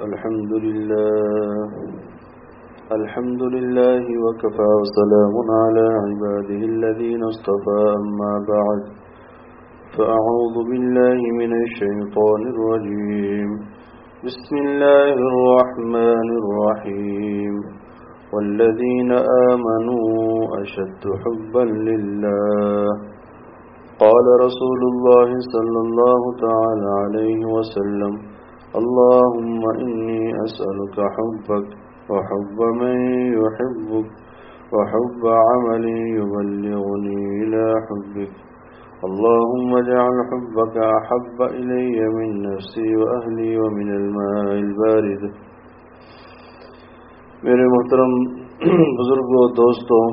الحمد لله وكفى وسلام على عباده الذين اصطفى أما بعد فأعوذ بالله من الشيطان الرجيم بسم الله الرحمن الرحيم والذين آمنوا أشد حبا لله قال رسول الله صلى الله تعالى عليه وسلم اللهم إني أسألك حبك وحب من يحبك وحب عمل يبلغني إلى حبك اللهم اجعل حبك أحب إلي من نفسي وأهلي ومن الماء البارد. میرے محترم بزرگوں دوستوں،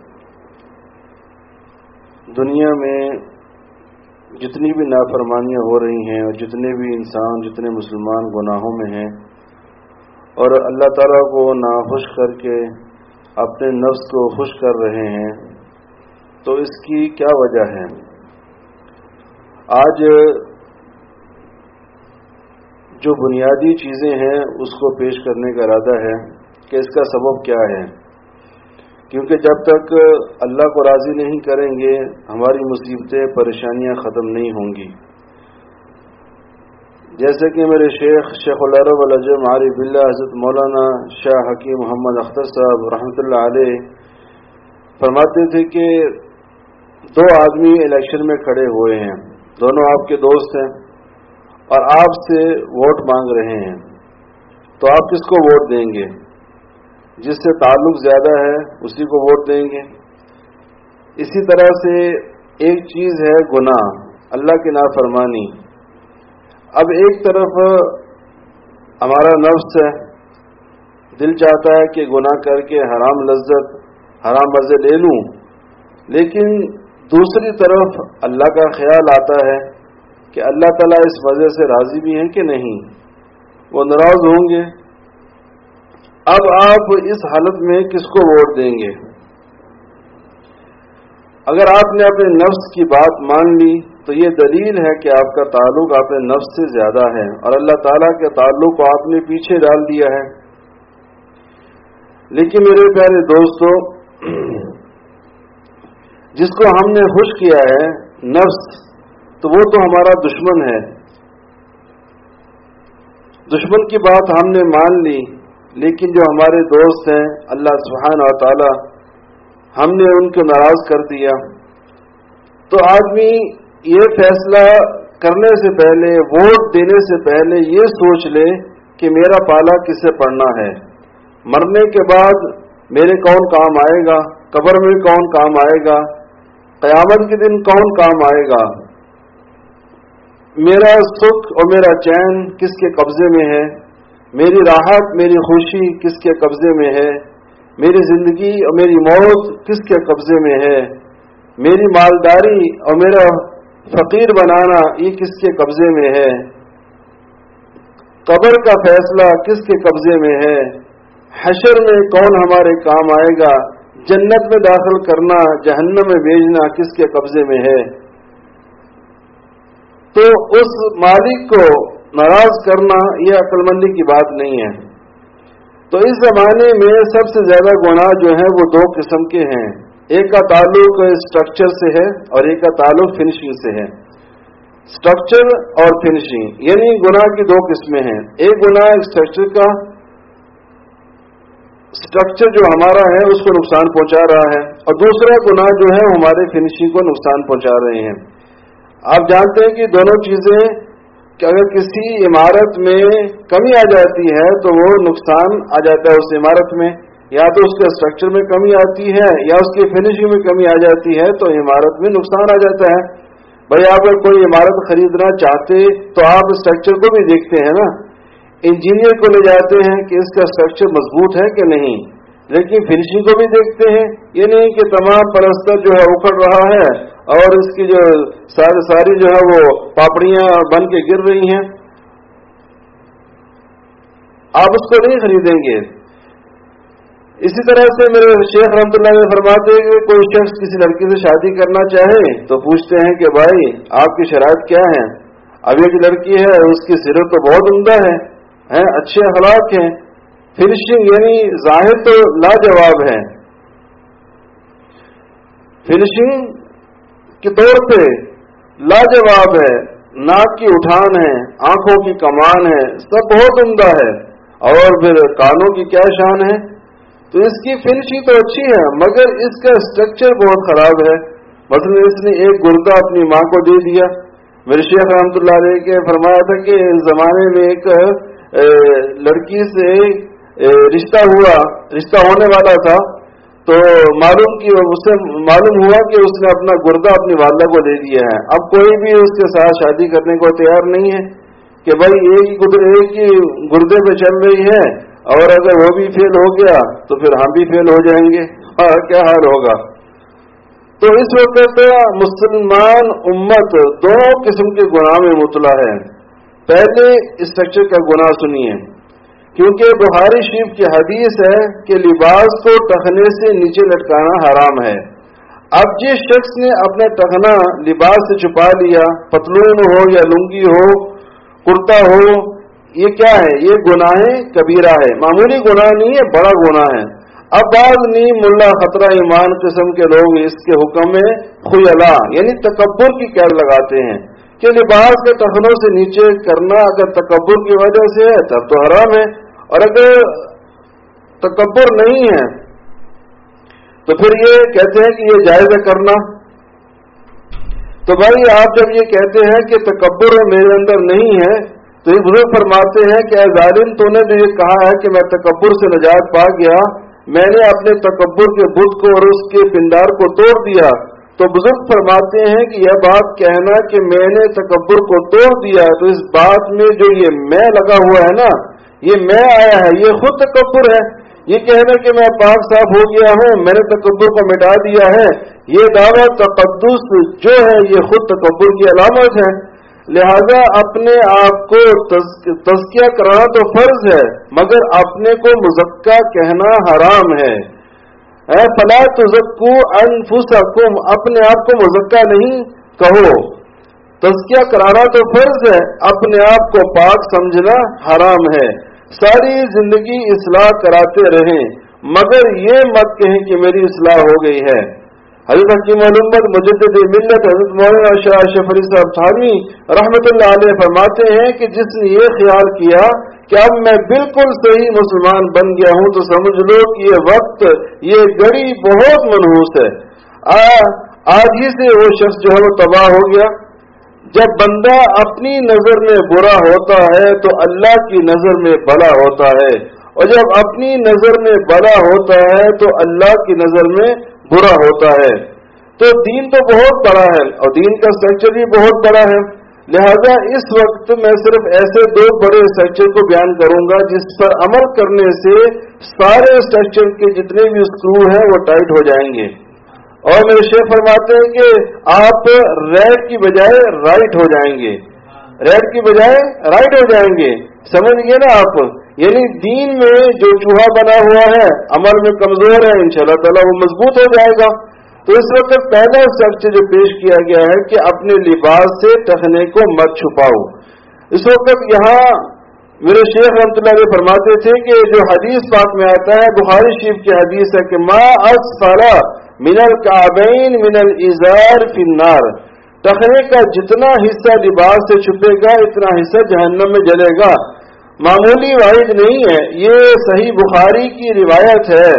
دنیا میں جتنی بھی نافرمانیاں ہو رہی ہیں اور جتنے بھی انسان جتنے مسلمان گناہوں میں ہیں اور اللہ تعالیٰ کو ناخوش کر کے اپنے نفس کو خوش کر رہے ہیں، تو اس کی کیا وجہ ہے؟ آج جو بنیادی چیزیں ہیں اس کو پیش کرنے کا ارادہ ہے کہ اس کا سبب کیا ہے، کیونکہ جب تک اللہ کو راضی نہیں کریں گے ہماری مصیبتیں پریشانیاں ختم نہیں ہوں گی. جیسے کہ میرے شیخ العرب العجم عارف باللہ حضرت مولانا شاہ حکیم محمد اختر صاحب رحمۃ اللہ علیہ فرماتے تھے کہ دو آدمی الیکشن میں کھڑے ہوئے ہیں، دونوں آپ کے دوست ہیں اور آپ سے ووٹ مانگ رہے ہیں، تو آپ کس کو ووٹ دیں گے؟ جس سے تعلق زیادہ ہے اسی کو ووٹ دیں گے. اسی طرح سے ایک چیز ہے گناہ، اللہ کی نافرمانی. اب ایک طرف ہمارا نفس ہے، دل چاہتا ہے کہ گناہ کر کے حرام لذت حرام مزے لے لوں، لیکن دوسری طرف اللہ کا خیال آتا ہے کہ اللہ تعالیٰ اس مزے سے راضی بھی ہیں کہ نہیں، وہ ناراض ہوں گے. اب آپ اس حالت میں کس کو ووٹ دیں گے؟ اگر آپ نے اپنے نفس کی بات مان لی تو یہ دلیل ہے کہ آپ کا تعلق اپنے نفس سے زیادہ ہے اور اللہ تعالیٰ کے تعلق کو آپ نے پیچھے ڈال دیا ہے. لیکن میرے پیارے دوستو، جس کو ہم نے خوش کیا ہے نفس، تو وہ تو ہمارا دشمن ہے. دشمن کی بات ہم نے مان لی، لیکن جو ہمارے دوست ہیں اللہ سبحانہ و تعالی، ہم نے ان کو ناراض کر دیا. تو آدمی یہ فیصلہ کرنے سے پہلے، ووٹ دینے سے پہلے یہ سوچ لے کہ میرا پالا کسے پڑنا ہے، مرنے کے بعد میرے کون کام آئے گا، قبر میں کون کام آئے گا، قیامت کے دن کون کام آئے گا، میرا سکھ اور میرا چین کس کے قبضے میں ہے، میری راحت میری خوشی کس کے قبضے میں ہے، میری زندگی اور میری موت کس کے قبضے میں ہے، میری مالداری اور میرا فقیر بنانا یہ کس کے قبضے میں ہے، قبر کا فیصلہ کس کے قبضے میں ہے، حشر میں کون ہمارے کام آئے گا، جنت میں داخل کرنا جہنم میں بھیجنا کس کے قبضے میں ہے. تو اس مالک کو ناراض کرنا یہ عقل مندی کی بات نہیں ہے. تو اس زمانے میں سب سے زیادہ گناہ جو ہیں وہ دو قسم کے ہیں، ایک کا تعلق اسٹرکچر سے ہے اور ایک کا تعلق فنشنگ سے ہے. اسٹرکچر اور فنشنگ یعنی گناہ کی دو قسمیں ہیں. ایک گناہ اسٹرکچر کا، اسٹرکچر جو ہمارا ہے اس کو نقصان پہنچا رہا ہے، اور دوسرا گناہ جو ہے ہمارے فنشنگ کو نقصان پہنچا رہے ہیں. آپ جانتے ہیں کہ دونوں چیزیں کہ اگر کسی عمارت میں کمی آ جاتی ہے تو وہ نقصان آ جاتا ہے اس عمارت میں، یا تو اس کے اسٹرکچر میں کمی آتی ہے یا اس کی فنشنگ میں کمی آ جاتی ہے تو عمارت میں نقصان آ جاتا ہے. بھائی آپ اگر کوئی عمارت خریدنا چاہتے تو آپ اسٹرکچر کو بھی دیکھتے ہیں نا، انجینئر کو لے جاتے ہیں کہ اس کا اسٹرکچر مضبوط ہے کہ نہیں، لیکن فنشنگ کو بھی دیکھتے ہیں. یہ نہیں کہ تمام پلستر جو ہے اکھڑ رہا ہے اور اس کی جو ساری جو ہے وہ پاپڑیاں بن کے گر رہی ہیں، آپ اس کو نہیں خریدیں گے. اسی طرح سے میرے شیخ رحمۃ اللہ علیہ فرماتے ہیں کہ کوئی شخص کسی لڑکی سے شادی کرنا چاہے تو پوچھتے ہیں کہ بھائی آپ کی شرائط کیا ہیں. اب ایک لڑکی ہے اس کی سیرت تو بہت عمدہ ہے، ہیں، اچھے اخلاق ہیں، فنشنگ یعنی ظاہر تو لاجواب ہے، فنشنگ کے طور پہ لاجواب ہے، ناک کی اٹھان ہے، آنکھوں کی کمان ہے، سب بہت عمدہ ہے، اور پھر کانوں کی کیا شان ہے، تو اس کی فنشنگ تو اچھی ہے مگر اس کا اسٹرکچر بہت خراب ہے۔ مثلا اس نے ایک گردہ اپنی ماں کو دے دیا۔ میرے شیخ رحمۃ اللہ علیہ کے فرمایا تھا کہ اس زمانے میں ایک لڑکی سے رشتہ ہونے والا تھا، تو اس سے معلوم ہوا کہ اس نے اپنا گردہ اپنی والدہ کو دے دیا ہے۔ اب کوئی بھی اس کے ساتھ شادی کرنے کو تیار نہیں ہے کہ بھائی ایک ہی گردے پہ چل رہی ہے، اور اگر وہ بھی فیل ہو گیا تو پھر ہم بھی فیل ہو جائیں گے، کیا حال ہوگا۔ تو اس وقت مسلمان امت دو قسم کے گناہ میں مبتلا ہے۔ پہلے اسٹرکچر کا گناہ سنیے، کیونکہ بخاری شریف کی حدیث ہے کہ لباس کو ٹخنے سے نیچے لٹکانا حرام ہے۔ اب جس شخص نے اپنا ٹخنا لباس سے چھپا لیا، پتلون ہو یا لنگی ہو، کرتا ہو، یہ کیا ہے؟ یہ گناہ کبیرہ ہے، معمولی گناہ نہیں ہے، بڑا گناہ ہے۔ اب بعض نیم ملا خطرہ ایمان قسم کے لوگ اس کے حکم میں خیلا یعنی تکبر کی قید لگاتے ہیں کہ لباس کے ٹخنوں سے نیچے کرنا اگر تکبر کی وجہ سے ہے تب تو حرام ہے، اور اگر تکبر نہیں ہے تو پھر یہ کہتے ہیں کہ یہ جائز ہے کرنا۔ تو بھائی آپ جب یہ کہتے ہیں کہ تکبر میرے اندر نہیں ہے تو یہ بزرگ فرماتے ہیں کہ اے ظالم، تو نے جو یہ کہا ہے کہ میں تکبر سے نجات پا گیا، میں نے اپنے تکبر کے بت کو اور اس کے پندار کو توڑ دیا، تو بزرگ فرماتے ہیں کہ یہ بات کہنا کہ میں نے تکبر کو توڑ دیا، تو اس بات میں جو یہ میں لگا ہوا ہے نا، یہ میں آیا ہے، یہ خود تکبر ہے۔ یہ کہنا کہ میں پاک صاف ہو گیا ہوں، میں نے تکبر کو مٹا دیا ہے، یہ دعویٰ تقدس جو ہے یہ خود تکبر کی علامت ہے۔ لہذا اپنے آپ کو تزکیہ کرانا تو فرض ہے مگر اپنے کو مزکا کہنا حرام ہے۔ فلا تزکوا انفسکم، اپنے آپ کو مزکا نہیں کہو۔ تزکیہ کرانا تو فرض ہے، اپنے آپ کو پاک سمجھنا حرام ہے۔ ساری زندگی اصلاح کراتے رہیں مگر یہ مت کہیں کہ میری اصلاح ہو گئی ہے۔ حضرت حکیم الامت مجدد ملت حضرت مولانا شاہ اشرف علی صاحب تھانوی رحمۃ اللہ علیہ فرماتے ہیں کہ جس نے یہ خیال کیا کہ اب میں بالکل صحیح مسلمان بن گیا ہوں تو سمجھ لو کہ یہ وقت، یہ گھڑی بہت منحوس ہے۔ آج ہی سے وہ شخص جو ہے وہ تباہ ہو گیا۔ جب بندہ اپنی نظر میں برا ہوتا ہے تو اللہ کی نظر میں بھلا ہوتا ہے، اور جب اپنی نظر میں بھلا ہوتا ہے تو اللہ کی نظر میں برا ہوتا ہے۔ تو دین تو بہت بڑا ہے اور دین کا اسٹرکچر بھی بہت بڑا ہے، لہذا اس وقت میں صرف ایسے دو بڑے اسٹرکچر کو بیان کروں گا جس پر عمل کرنے سے سارے اسٹرکچر کے جتنے بھی اسکرو ہیں وہ ٹائٹ ہو جائیں گے۔ اور میرے شیخ فرماتے ہیں کہ آپ ریٹ کی بجائے رائٹ ہو جائیں گے، ریٹ کی بجائے رائٹ ہو جائیں گے، سمجھ گئے نا آپ؟ یعنی دین میں جو چوہا بنا ہوا ہے عمل میں کمزور ہے، انشاءاللہ تعالیٰ وہ مضبوط ہو جائے گا۔ تو اس وقت پہلا اسٹرکچر جو پیش کیا گیا ہے کہ اپنے لباس سے ٹخنے کو مت چھپاؤ۔ اس وقت یہاں میرے شیخ رحمۃ اللہ علیہ فرماتے تھے کہ جو حدیث پاک میں آتا ہے، بخاری شریف کی حدیث ہے کہ ما اسفل من الکعبین من الازار فی النار، ٹخنے کا جتنا حصہ لباس سے چھپے گا اتنا حصہ جہنم میں جلے گا۔ معمولی واحد نہیں ہے، یہ صحیح بخاری کی روایت ہے،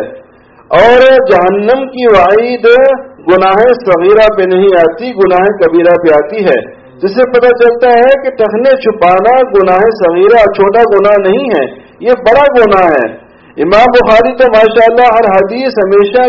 اور جہنم کی وعید گناہ صغیرہ پہ نہیں آتی، گناہ کبیرہ پہ آتی ہے، جس سے پتہ چلتا ہے کہ ٹخنے چھپانا گناہ صغیرہ چھوٹا گناہ نہیں ہے، یہ بڑا گناہ ہے۔ امام بخاری تو ماشاءاللہ ہر حدیث ہمیشہ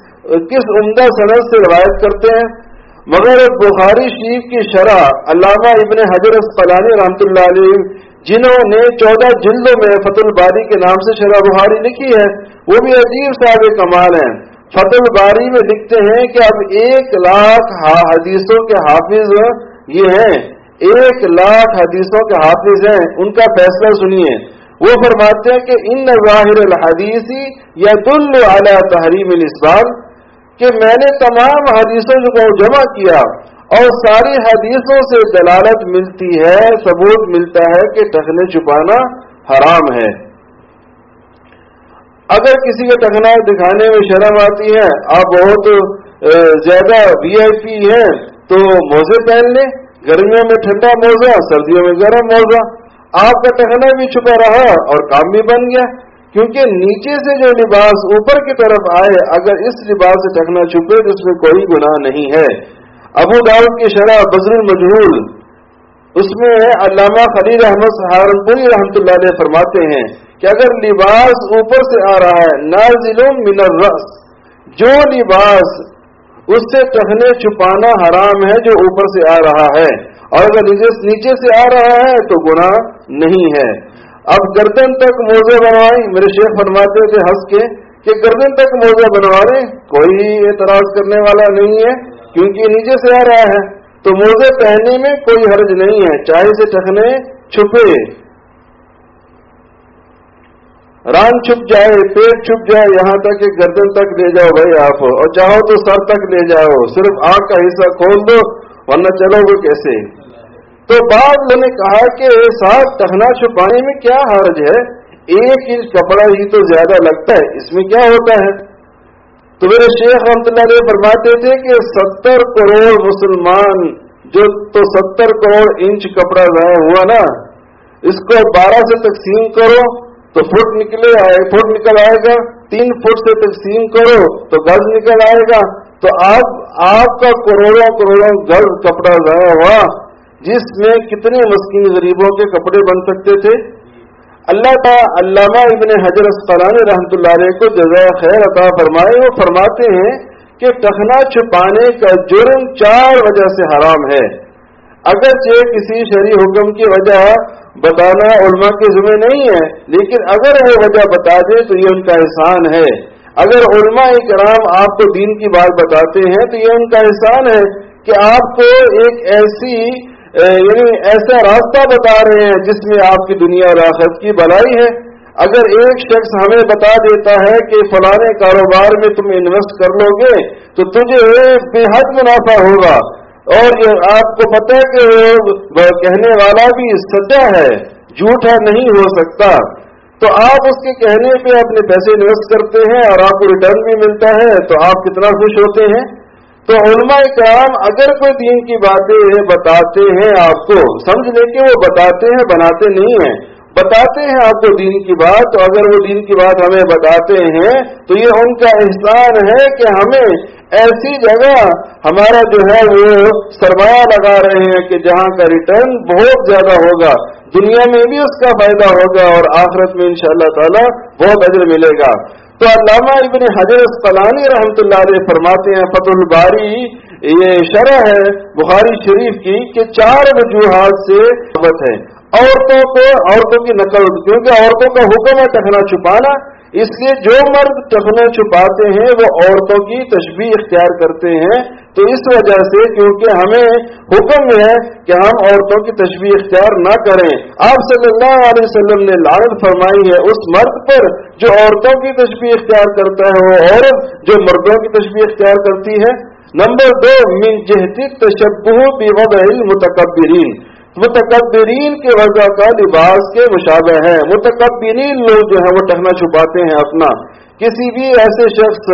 کس عمدہ سند سے روایت کرتے ہیں، مگر بخاری شریف کی شرح علامہ ابن حجر اسقلانی رحمۃ اللہ علیہ جنہوں نے 14 جلدوں میں فتح الباری کے نام سے شرح بخاری لکھی ہے، وہ بھی عجیب صاحب کمال ہیں۔ فتح الباری میں لکھتے ہیں کہ اب 1,00,000 حدیثوں کے حافظ یہ ہیں، 1,00,000 حدیثوں کے حافظ ہیں، ان کا فیصلہ سنیے۔ وہ فرماتے ہیں کہ ان ظاہر الحدیث یدل علی تحریم الاسبال، کہ میں نے تمام حدیثوں کو جمع کیا اور ساری حدیثوں سے دلالت ملتی ہے، ثبوت ملتا ہے کہ ٹخنے چھپانا حرام ہے۔ اگر کسی کے ٹخنا دکھانے میں شرم آتی ہے، آپ بہت زیادہ VIP ہیں تو موزے پہن لیں، گرمیوں میں ٹھنڈا موزہ، سردیوں میں گرم موزہ، آپ کا ٹخنا بھی چھپا رہا اور کام بھی بن گیا، کیونکہ نیچے سے جو لباس اوپر کی طرف آئے، اگر اس لباس سے ٹخنا چھپے تو اس میں کوئی گناہ نہیں ہے۔ ابو داؤد کی شرح بذر المجہول، اس میں علامہ خلیل احمد سہارنپوری رحمۃ اللہ علیہ فرماتے ہیں کہ اگر لباس اوپر سے آ رہا ہے، نازل من الرأس، جو لباس اس سے ٹخنے چھپانا حرام ہے جو اوپر سے آ رہا ہے، اور اگر نیچے سے آ رہا ہے تو گناہ نہیں ہے۔ اب گردن تک موزے بنوائیں، میرے شیخ فرماتے تھے ہنس کے کہ گردن تک موزہ بنوا رہے، کوئی اعتراض کرنے والا نہیں ہے کیونکہ نیچے سے آ رہا ہے، تو موزے پہننے میں کوئی حرج نہیں ہے، چاہے سے ٹخنے چھپے، ران چھپ جائے، پیٹ چھپ جائے، یہاں تک کہ گردن تک لے جاؤ بھائی آپ، اور چاہو تو سر تک لے جاؤ، صرف آنکھ کا حصہ کھول دو ورنہ چلو گے کیسے۔ تو بعض لوگوں نے کہا کہ صاحب ٹخنا چھپانے میں کیا حرج ہے، 1 انچ کپڑا ہی تو زیادہ لگتا ہے، اس میں کیا ہوتا ہے؟ تو میرے شیخ رحمۃ اللہ علیہ فرماتے تھے کہ 70 کروڑ مسلمان جو تو 70 کروڑ انچ کپڑا ضائع ہوا نا، اس کو 12 سے تقسیم کرو تو فٹ نکل آئے گا، 3 فٹ سے تقسیم کرو تو گز نکل آئے گا، تو آپ کا کروڑوں گز کپڑا ضائع ہوا، جس میں کتنے مسکین غریبوں کے کپڑے بن سکتے تھے۔ اللہ تعالی علامہ ابن حجر اسقلانی رحمۃ اللہ علیہ کو جزائے خیر عطا فرمائے، وہ فرماتے ہیں کہ ٹخنا چھپانے کا جرم 4 وجہ سے حرام ہے۔ اگرچہ کسی شرعی حکم کی وجہ بتانا علماء کے ذمہ نہیں ہے، لیکن اگر وہ وجہ بتا دے تو یہ ان کا احسان ہے۔ اگر علماء کرام آپ کو دین کی بات بتاتے ہیں تو یہ ان کا احسان ہے کہ آپ کو ایک ایسا راستہ بتا رہے ہیں جس میں آپ کی دنیا اور آخرت کی بھلائی ہے۔ اگر ایک شخص ہمیں بتا دیتا ہے کہ فلانے کاروبار میں تم انویسٹ کر لو گے تو تجھے بے حد منافع ہوگا، اور یہ آپ کو پتہ ہے کہ وہ کہنے والا بھی سچا ہے، جھوٹا نہیں ہو سکتا، تو آپ اس کے کہنے پہ اپنے پیسے انویسٹ کرتے ہیں اور آپ کو ریٹرن بھی ملتا ہے تو آپ کتنا خوش ہوتے ہیں۔ تو علماء کرام اگر کوئی دین کی باتیں بتاتے ہیں آپ کو، سمجھ لیں کہ وہ بتاتے ہیں، بناتے نہیں ہیں، بتاتے ہیں آپ کو دین کی بات، تو اگر وہ دین کی بات ہمیں بتاتے ہیں تو یہ ان کا احسان ہے کہ ہمیں ایسی جگہ ہمارا جو ہے وہ سرمایہ لگا رہے ہیں کہ جہاں کا ریٹرن بہت زیادہ ہوگا، دنیا میں بھی اس کا فائدہ ہوگا اور آخرت میں انشاءاللہ تعالی بہت اجر ملے گا۔ تو علامہ ابن حجر اسقلانی رحمۃ اللہ علیہ فرماتے ہیں، فتح الباری یہ شرح ہے بخاری شریف کی، کہ 4 وجوہات سے ثابت ہے عورتوں کی نقل، کیونکہ عورتوں کا حکم ہے ٹخنا چھپانا، اس لیے جو مرد ٹخنا چھپاتے ہیں وہ عورتوں کی تشبیہ اختیار کرتے ہیں، تو اس وجہ سے کیونکہ ہمیں حکم ہے کہ ہم عورتوں کی تشبیہ اختیار نہ کریں، آپ صلی اللہ علیہ وسلم نے لعنت فرمائی ہے اس مرد پر جو عورتوں کی تشبیہ اختیار کرتا ہے، وہ عورت جو مردوں کی تشبیہ اختیار کرتی ہے۔ نمبر 2، من جہت التشبہ بوضع المتکبرین، متکبرین کے وضع کا لباس کے مشابہ ہے۔ متکبرین لوگ جو ہیں وہ ٹخنا چھپاتے ہیں اپنا، کسی بھی ایسے شخص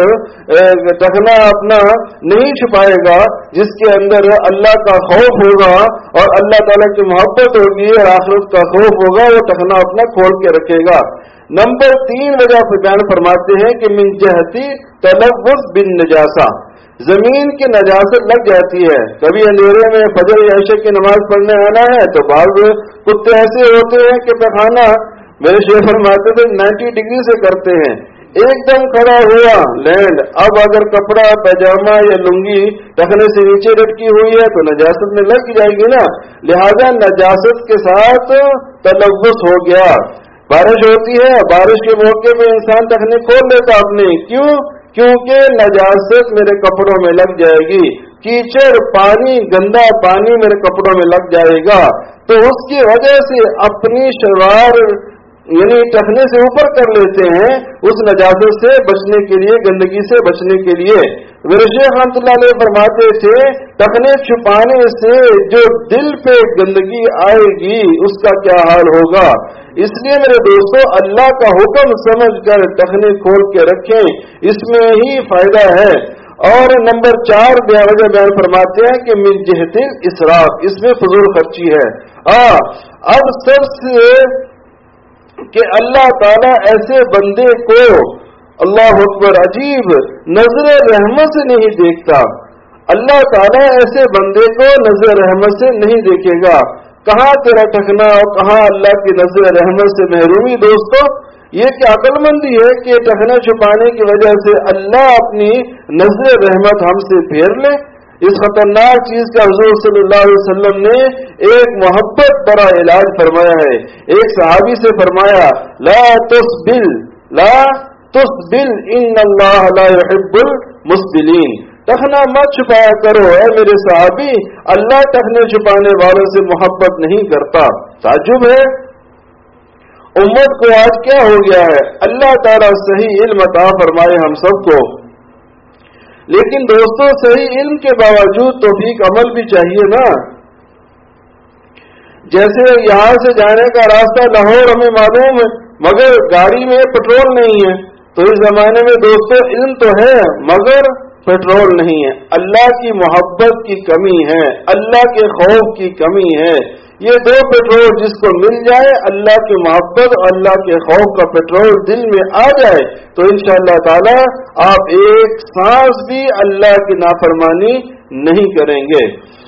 ٹخنا اپنا نہیں چھپائے گا جس کے اندر اللہ کا خوف ہوگا اور اللہ تعالیٰ کی محبت ہوگی اور آخرت کا خوف ہوگا، وہ ٹخنا اپنا کھول کے رکھے گا۔ نمبر 3 وجہ بیان فرماتے ہیں کہ من جہتی تلوث بالنجاسہ، زمین کی نجاست لگ جاتی ہے، کبھی اندھیرے میں فجر یا عشاء کی نماز پڑھنے آنا ہے تو بعض کتے ایسے ہوتے ہیں کہ پخانہ میرے شیخ فرماتے تھے 90 ڈگری سے کرتے ہیں، ایک دم کھڑا ہوا لینڈ، اب اگر کپڑا پیجامہ یا لنگی ٹخنے سے نیچے لٹکی ہوئی ہے تو نجاست میں لگ جائے گی نا، لہذا نجاست کے ساتھ تلوث ہو گیا۔ بارش ہوتی ہے، بارش کے موقع پہ انسان ٹخنے کھول لیتا اپنے، کیونکہ نجاست میرے کپڑوں میں لگ جائے گی، کیچڑ پانی گندا پانی میرے کپڑوں میں لگ جائے گا، تو اس کی وجہ سے اپنی شلوار یعنی ٹخنے سے اوپر کر لیتے ہیں اس نجاست سے بچنے کے لیے، گندگی سے بچنے کے لیے۔ میرے شیخ رحمۃ اللہ علیہ فرماتے تھے ٹخنے چھپانے سے جو دل پہ گندگی آئے گی اس کا کیا حال ہوگا۔ اس لیے میرے دوستو اللہ کا حکم سمجھ کر ٹخنے کھول کے رکھیں، اس میں ہی فائدہ ہے۔ اور نمبر 4 بیان فرماتے ہیں کہ من جہت الاسراف، اس میں فضول خرچی ہے۔ اب سب سے کہ اللہ تعالیٰ ایسے بندے کو، اللہ اکبر، عجیب، نظر رحمت سے نہیں دیکھتا۔ اللہ تعالیٰ ایسے بندے کو نظر رحمت سے نہیں دیکھے گا۔ کہاں تیرا ٹھکنا اور کہاں اللہ کی نظر رحمت سے محرومی۔ دوستو یہ کیا عقل مندی ہے کہ ٹخنا چھپانے کی وجہ سے اللہ اپنی نظر رحمت ہم سے پھیر لے۔ اس خطرناک چیز کا حضور صلی اللہ علیہ وسلم نے ایک محبت برا علاج فرمایا ہے۔ ایک صحابی سے فرمایا لا تسبل ان اللہ لا يحب المسبلین، ٹخنا مت چھپایا کرو اے میرے صحابی، اللہ ٹخنے چھپانے والوں سے محبت نہیں کرتا۔ تعجب ہے امت کو آج کیا ہو گیا ہے۔ اللہ تعالیٰ صحیح علم عطا فرمائے ہم سب کو، لیکن دوستو صحیح علم کے باوجود توفیق عمل بھی چاہیے نا۔ جیسے یہاں سے جانے کا راستہ لاہور ہمیں معلوم ہے مگر گاڑی میں پٹرول نہیں ہے، تو اس زمانے میں دوستو علم تو ہے مگر پٹرول نہیں ہے۔ اللہ کی محبت کی کمی ہے، اللہ کے خوف کی کمی ہے۔ یہ دو پٹرول جس کو مل جائے، اللہ کی محبت اور اللہ کے خوف کا پٹرول دل میں آ جائے، تو انشاءاللہ تعالی آپ ایک سانس بھی اللہ کی نافرمانی نہیں کریں گے۔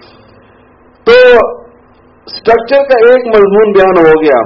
تو سٹرکچر کا ایک مضمون بیان ہو گیا،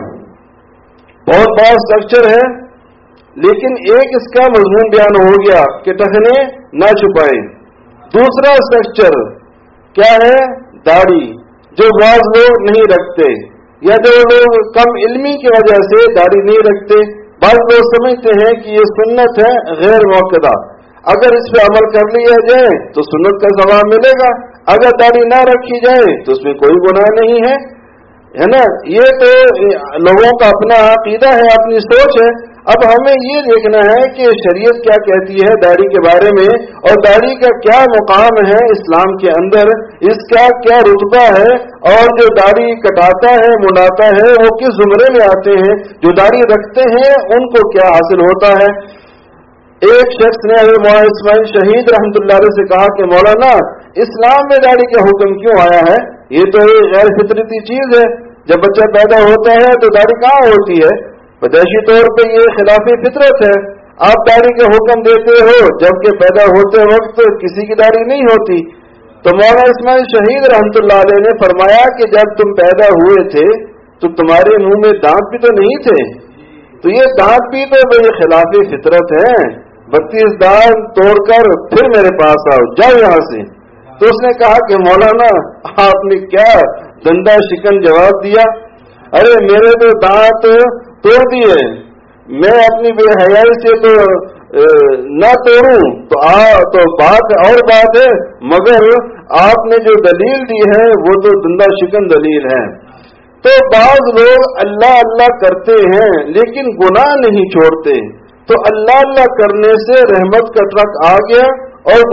بہت بڑا سٹرکچر ہے، لیکن ایک اس کا مضمون بیان ہو گیا کہ ٹخنے نہ چھپائیں۔ دوسرا سٹرکچر کیا ہے؟ داڑھی، جو بعض لوگ نہیں رکھتے، یا جو لوگ کم علمی کی وجہ سے داڑھی نہیں رکھتے۔ بعض لوگ سمجھتے ہیں کہ یہ سنت ہے غیر موقدہ، اگر اس پہ عمل کر لیا جائے تو سنت کا ثواب ملے گا، اگر داڑھی نہ رکھی جائے تو اس میں کوئی گناہ نہیں ہے نا۔ یہ تو لوگوں کا اپنا عقیدہ ہے، اپنی سوچ ہے۔ اب ہمیں یہ دیکھنا ہے کہ شریعت کیا کہتی ہے داڑھی کے بارے میں، اور داڑھی کا کیا مقام ہے اسلام کے اندر، اس کا کیا رتبہ ہے، اور جو داڑھی کٹاتا ہے منڈاتا ہے وہ کس زمرے میں آتے ہیں، جو داڑھی رکھتے ہیں ان کو کیا حاصل ہوتا ہے۔ ایک شخص نے حضرت مولانا اسماعیل شہید رحمۃ اللہ علیہ سے کہا کہ مولانا اسلام میں داڑھی کا حکم کیوں آیا ہے؟ یہ تو ایک غیر فطرتی چیز ہے، جب بچہ پیدا ہوتا ہے تو داڑھی کہاں ہوتی ہے؟ پیدائشی طور پہ یہ خلاف فطرت ہے، آپ داڑھی کا حکم دیتے ہو جبکہ پیدا ہوتے وقت کسی کی داڑھی نہیں ہوتی۔ تو مولانا اسماعیل شہید رحمۃ اللہ علیہ نے فرمایا کہ جب تم پیدا ہوئے تھے تو تمہارے منہ میں دانت بھی تو نہیں تھے، تو یہ دانت بھی تو بھائی خلاف فطرت ہے، 32 دانت توڑ کر پھر میرے پاس آؤ، جاؤ یہاں سے۔ تو اس نے کہا کہ مولانا آپ نے کیا دندہ شکن جواب دیا، ارے میرے تو دانت توڑ دیے، میں اپنی بے حیائی سے تو نہ توڑوں تو بات اور بات ہے، مگر آپ نے جو دلیل دی ہے وہ تو دندہ شکن دلیل ہے۔ تو بعض لوگ اللہ اللہ کرتے ہیں لیکن گناہ نہیں چھوڑتے، تو اللہ اللہ کرنے سے رحمت کا ٹرک آ گیا اور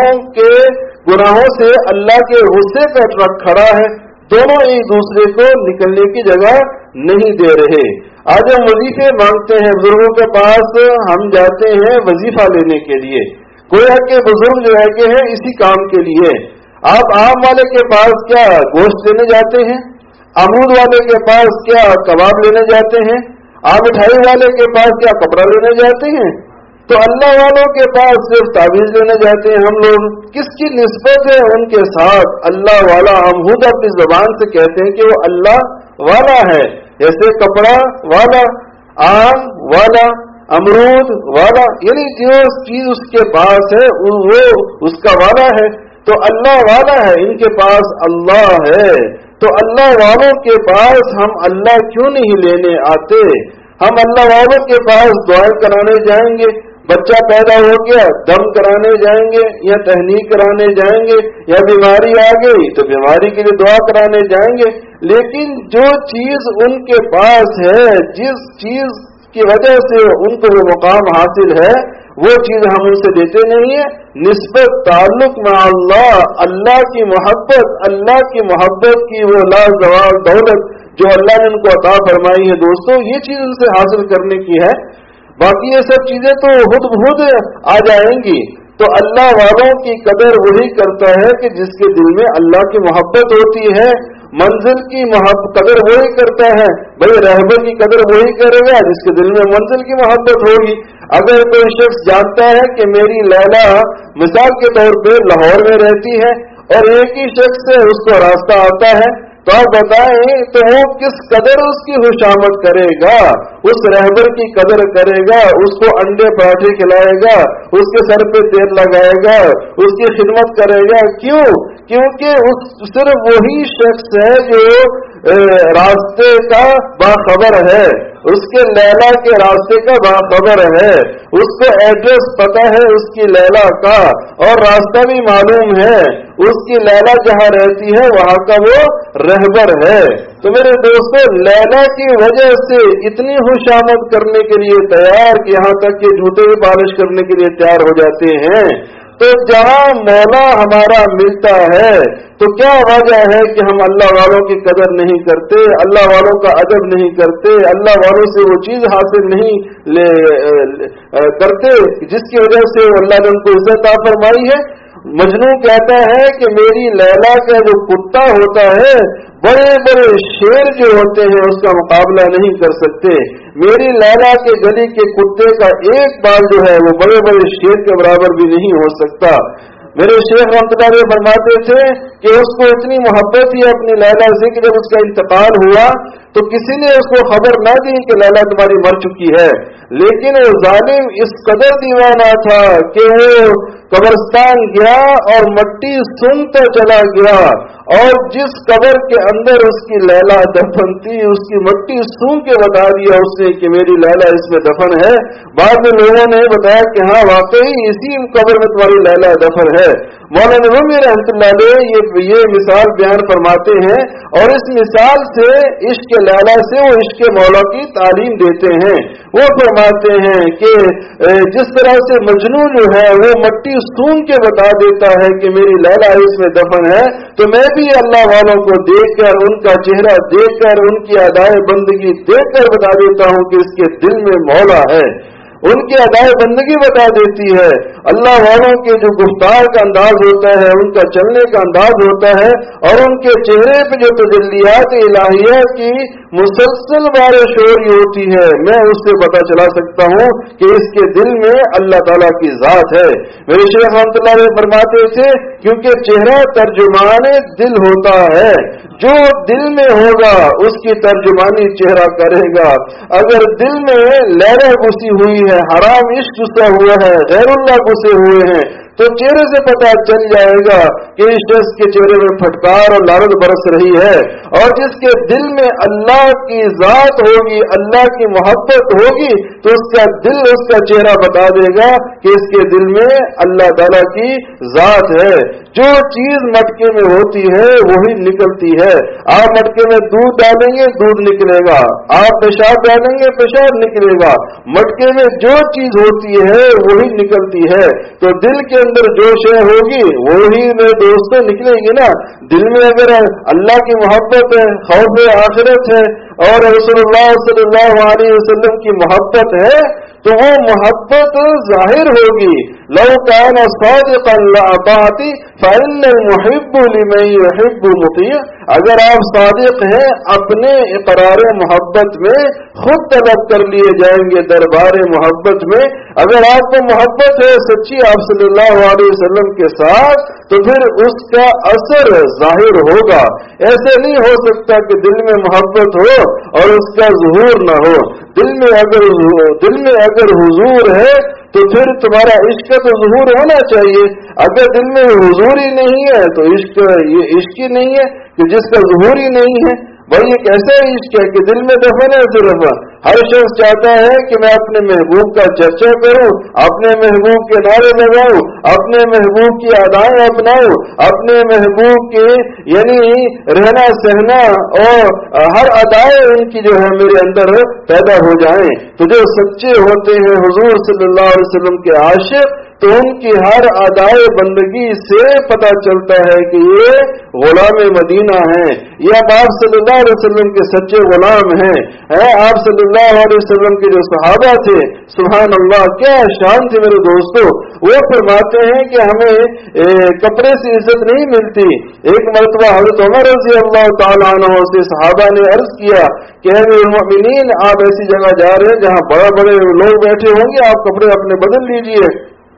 گناہوں سے اللہ کے غصے کا ٹرک کھڑا ہے، دونوں ایک دوسرے کو نکلنے کی جگہ نہیں دے رہے۔ آج ہم وظیفے مانگتے ہیں، بزرگوں کے پاس ہم جاتے ہیں وظیفہ لینے کے لیے، گویا کہ بزرگ جو ہے کہ ہیں اسی کام کے لیے۔ آپ عام والے کے پاس کیا گوشت لینے جاتے ہیں، امرود والے کے پاس کیا کباب لینے جاتے ہیں، آپ مٹھائی والے کے پاس کیا کپڑا لینے جاتے ہیں، تو اللہ والوں کے پاس صرف تعویذ لینے جاتے ہیں۔ ہم لوگ کس کی نسبت ہے ان کے ساتھ؟ اللہ والا، ہم خود اپنی زبان سے کہتے ہیں کہ وہ اللہ والا ہے، جیسے کپڑا والا، آم والا، امرود والا، یعنی جو چیز اس کے پاس ہے وہ اس کا والا ہے، تو اللہ والا ہے، ان کے پاس اللہ ہے، تو اللہ والوں کے پاس ہم اللہ کیوں نہیں لینے آتے؟ ہم اللہ والوں کے پاس دعائیں کرانے جائیں گے، بچہ پیدا ہو گیا، دم کرانے جائیں گے یا تہنیک کرانے جائیں گے، یا بیماری آ گئی تو بیماری کے لیے دعا کرانے جائیں گے، لیکن جو چیز ان کے پاس ہے، جس چیز کی وجہ سے ان کو وہ مقام حاصل ہے، وہ چیز ہم ان سے دیتے نہیں ہیں۔ نسبت، تعلق مع اللہ، اللہ کی محبت کی وہ لازوال دولت جو اللہ نے ان کو عطا فرمائی ہے دوستوں، یہ چیز ان سے حاصل کرنے کی ہے۔ باقی یہ سب چیزیں تو خود بخود آ جائیں گی۔ تو اللہ والوں کی قدر وہی کرتا ہے کہ جس کے دل میں اللہ کی محبت ہوتی ہے۔ منزل کی قدر وہی کرتا ہے، بھائی رہبر کی قدر وہی کرے گا جس کے دل میں منزل کی محبت ہوگی۔ اگر کوئی شخص جانتا ہے کہ میری لیلا مثال کے طور پہ لاہور میں رہتی ہے اور ایک ہی شخص سے اس کو راستہ آتا ہے، تو آپ بتائیں تو وہ کس قدر اس کی خوشامد کرے گا، اس رہبر کی قدر کرے گا، اس کو انڈے پراٹھے کھلائے گا، اس کے سر پہ تیل لگائے گا، اس کی خدمت کرے گا۔ کیوں؟ کیونکہ صرف وہی شخص ہے جو راستے کا باخبر ہے، اس کے لیلا کے راستے کا باخبر ہے، اس کو ایڈریس پتہ ہے اس کی لیلا کا، اور راستہ بھی معلوم ہے، اس کی لیلا جہاں رہتی ہے وہاں کا وہ رہبر ہے۔ تو میرے دوستو، لیلا کی وجہ سے اتنی خوشامد کرنے کے لیے تیار کہ یہاں تک کہ جوتے بھی پالش کرنے کے لیے تیار ہو جاتے ہیں۔ تو جہاں مولا ہمارا ملتا ہے تو کیا وجہ ہے کہ ہم اللہ والوں کی قدر نہیں کرتے، اللہ والوں کا ادب نہیں کرتے، اللہ والوں سے وہ چیز حاصل نہیں کرتے جس کی وجہ سے اللہ نے ان کو عزت عطا فرمائی ہے۔ مجنوں کہتا ہے کہ میری لیلا کا جو کتا ہوتا ہے، بڑے بڑے شیر جو ہوتے ہیں اس کا مقابلہ نہیں کر سکتے، میری لیلا کے گلی کے کتے کا ایک بال جو ہے وہ بڑے بڑے شیر کے برابر بھی نہیں ہو سکتا۔ میرے شیخ رحمۃ اللہ علیہ فرماتے تھے کہ اس کو اتنی محبت ہی اپنی لیلا سے کہ جب اس کا انتقال ہوا تو کسی نے اس کو خبر نہ دی کہ لیلا تمہاری مر چکی ہے، لیکن وہ ظالم اس قدر دیوانہ تھا کہ وہ قبرستان گیا اور مٹی سونگتا چلا گیا، اور جس قبر کے اندر اس کی لیلا دفن تھی اس کی مٹی سونگ کے بتا دیا اس نے کہ میری لیلا اس میں دفن ہے۔ بعد میں لوگوں نے بتایا کہ ہاں واقعی اسی قبر میں تمہاری لیلا دفن ہے۔ مولانا رومی رحمۃ اللہ علیہ یہ مثال بیان فرماتے ہیں، اور اس مثال سے عشق لیلا سے وہ عشق مولا کی تعلیم دیتے ہیں۔ وہ فرماتے ہیں کہ جس طرح سے مجنوں جو ہے وہ مٹی سونگ کے بتا دیتا ہے کہ میری لیلا اس میں دفن ہے، تو میں بھی اللہ والوں کو دیکھ کر، ان کا چہرہ دیکھ کر، ان کی ادائے بندگی دیکھ کر بتا دیتا ہوں کہ اس کے دل میں مولا ہے، ان کی ادائے بندگی بتا دیتی ہے۔ اللہ والوں کے جو گفتار کا انداز ہوتا ہے، ان کا چلنے کا انداز ہوتا ہے، اور ان کے چہرے پہ جو تجلیات الہیہ کی مسلسل بارش ہو رہی ہوتی ہے، میں اس سے پتہ چلا سکتا ہوں کہ اس کے دل میں اللہ تعالیٰ کی ذات ہے۔ میرے شیخ رحمۃ اللہ علیہ فرماتے تھے کیونکہ چہرہ ترجمان دل ہوتا ہے، جو دل میں ہوگا اس کی ترجمانی چہرہ کرے گا۔ اگر دل میں لیلا گھسی ہوئی ہے، حرام عشق گھسا ہوا ہے، غیر اللہ گھسے ہوئے ہیں، تو چہرے سے پتہ چل جائے گا کہ اس شخص کے چہرے میں پھٹکار اور لعنت برس رہی ہے۔ اور جس کے دل میں اللہ کی ذات ہوگی، اللہ کی محبت ہوگی، تو اس کا دل، اس کا چہرہ بتا دے گا کہ اس کے دل میں اللہ تعالیٰ کی ذات ہے۔ جو چیز مٹکے میں ہوتی ہے وہی نکلتی ہے۔ آپ مٹکے میں دودھ ڈالیں گے دودھ نکلے گا، آپ پیشاب ڈالیں گے پیشاب نکلے گا۔ مٹکے میں جو چیز ہوتی ہے وہی نکلتی ہے۔ تو دل کے اندر جو شے ہوگی وہی میرے دوستوں نکلے گی نا۔ دل میں اگر اللہ کی محبت ہے، خوف آخرت ہے، اور رسول اللہ صلی اللہ علیہ وسلم کی محبت ہے، تو وہ محبت ظاہر ہوگی۔ لو کان صادقا لأطاعت فإن المحب لمن يحب مطیع۔ اگر آپ صادق ہیں اپنے اقرار محبت میں، خود طلب کر لیے جائیں گے دربار محبت میں۔ اگر آپ کو محبت ہے سچی آپ صلی اللہ علیہ وسلم کے ساتھ، تو پھر اس کا اثر ظاہر ہوگا۔ ایسے نہیں ہو سکتا کہ دل میں محبت ہو اور اس کا ظہور نہ ہو۔ دل میں اگر حضور ہے تو پھر تمہارا عشق کا تو ظہور ہونا چاہیے۔ اگر دل میں حضور ہی نہیں ہے تو عشق یہ عشق ہی نہیں ہے، کہ جس کا ظہور ہی نہیں ہے۔ भाई एक ऐसा इश्क है कि दिल में दफन है सिर्फ। हर शख्स चाहता है कि मैं अपने महबूब का चर्चा करूं, अपने महबूब के नारे लगाऊं, अपने महबूब की अदाएं अपनाऊं, अपने महबूब के यानी रहना सहना और हर अदाएं उनकी जो है मेरे अंदर पैदा हो जाएं। तो जो सच्चे होते हैं हुजूर सल्लल्लाहु अलैहि वसल्लम के आशिक, तो उनकी हर अदाए बंदगी से पता चलता है कि ये गुलाम मदीना हैं, ये आप सल्लल्लाहु अलैहि वसल्लम के सच्चे गुलाम हैं। आप सल्लल्लाहु अलैहि वसल्लम के जो सहाबा थे, सुभान अल्लाह, क्या शान थी मेरे दोस्तों। वो फरमाते हैं कि हमें कपड़े से इज्जत नहीं मिलती। एक मरतबा हज़रत उमर रज़ी अल्लाह तआला अन्हु से सहाबा ने अर्ज किया कि अमीरुल मोमिनीन, आप ऐसी जगह जा रहे हैं जहां बड़े बड़े लोग बैठे होंगे, आप कपड़े अपने बदल लीजिए।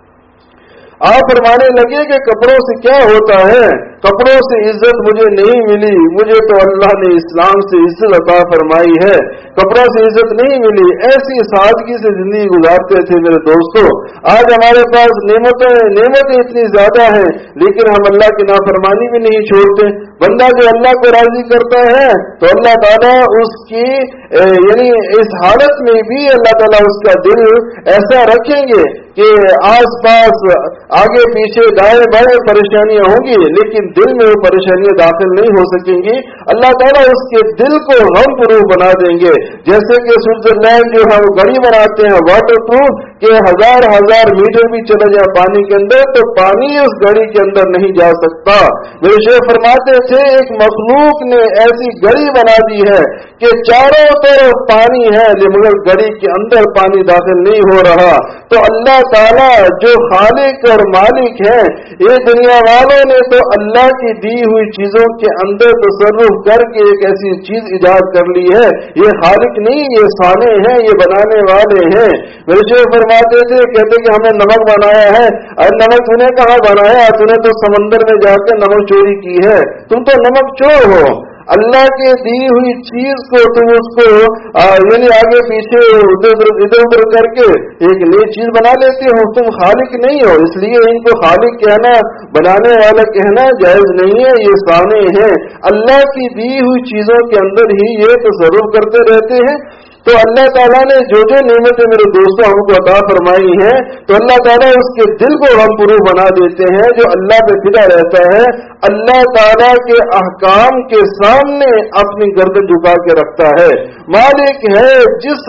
आप फरमाने लगे कि कपड़ों से क्या होता है, कपड़ों से इज्जत मुझे नहीं मिली, मुझे तो अल्लाह ने इस्लाम से इज्जत अता फरमाई है, कपड़ों से इज्जत नहीं मिली। ऐसी सादगी से जिंदगी गुजारते थे मेरे दोस्तों। आज हमारे पास नेमतें इतनी ज्यादा हैं, लेकिन हम अल्लाह की नाफरमानी भी नहीं छोड़ते। बंदा जो अल्लाह को राजी करता है तो अल्लाह ताला उसकी यानी इस हालत में भी अल्लाह ताला उसका दिल ऐसा रखेंगे कि आस पास आगे पीछे दाएं बाएं परेशानियां होंगी, लेकिन दिल में वो परेशानियां दाखिल नहीं हो सकेंगी। अल्लाह ताला उसके दिल को गम प्रूफ बना देंगे। जैसे कि स्विट्जरलैंड जो है वो घड़ी बनाते हैं वाटर प्रूफ, कि हजार मीटर भी चले जाए पानी के अंदर तो पानी उस घड़ी के अंदर नहीं जा सकता। मेरे शेख फरमाते थे एक मखलूक ने ऐसी घड़ी बना दी है कि चारों तरफ पानी है मगर घड़ी के अंदर पानी दाखिल नहीं हो रहा। तो अल्लाह ताला जो खालिक और मालिक है, ये दुनिया वालों ने तो अल्लाह की दी हुई चीजों के अंदर तसर्रुफ करके एक ऐसी चीज इजाद कर ली है। ये खालिक नहीं, ये साने हैं, ये बनाने वाले हैं। मेरे शेख फरमाते थे, कहते कि हमने नमक बनाया है। और नमक तूने कहाँ बनाया, तूने तो समंदर में जाकर नमक चोरी की है, तुम तो नमक चोर हो। अल्लाह के दी हुई चीज को तुम उसको यानी आगे पीछे इधर उधर करके एक नई चीज बना लेते हो, तुम खालिक नहीं हो। इसलिए इनको खालिक कहना, बनाने वाला कहना जायज नहीं है। ये साने हैं, अल्लाह की दी हुई चीजों के अंदर ही ये तसर्रुफ करते रहते हैं। तो अल्लाह ताला ने जो जो नेमतें मेरे दोस्तों हमको अता फरमाई हैं, तो अल्लाह ताला उसके दिल को गमप्रूफ बना देते हैं। जो अल्लाह पे फिदा रहता है, अल्लाह ताला के अहकाम के सामने अपनी गर्दन झुका के रखता है। मालिक है, जिस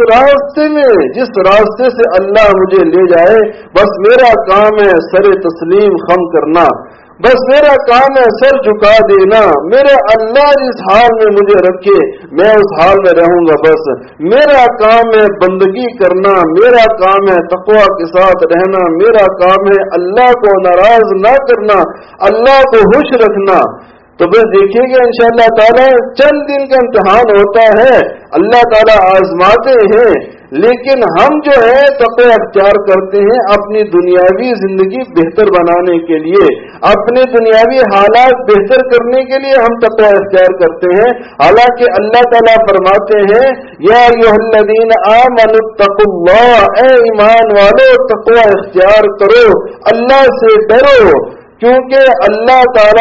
रास्ते से अल्लाह मुझे ले जाए, बस मेरा काम है सरे तस्लीम खम करना, बस मेरा काम है सर झुका देना। मेरे अल्लाह जिस हाल में मुझे रखे मैं उस हाल में रहूंगा। बस मेरा काम है बंदगी करना, मेरा काम है तक़वा के साथ रहना, मेरा काम है अल्लाह को नाराज ना करना, अल्लाह को खुश रखना। तो बस देखिएगा इंशाअल्लाह ताला चंद दिन का इम्तिहान होता है, अल्लाह ताला आजमाते हैं, लेकिन हम जो है तक़वा अख्तियार करते हैं अपनी दुनियावी जिंदगी बेहतर बनाने के लिए, अपने दुनियावी हालात बेहतर करने के लिए हम तक़वा अख्तियार करते हैं। हालांकि अल्लाह ताला फरमाते हैं, या अय्युहल्लज़ीना आमनुत्तक़ुल्लाह, ऐ ईमान वालो तक़वा अख्तियार करो, अल्लाह से डरो, क्योंकि अल्लाह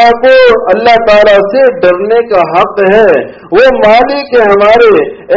ताला से डरने का हक है। वो मालिक है हमारे।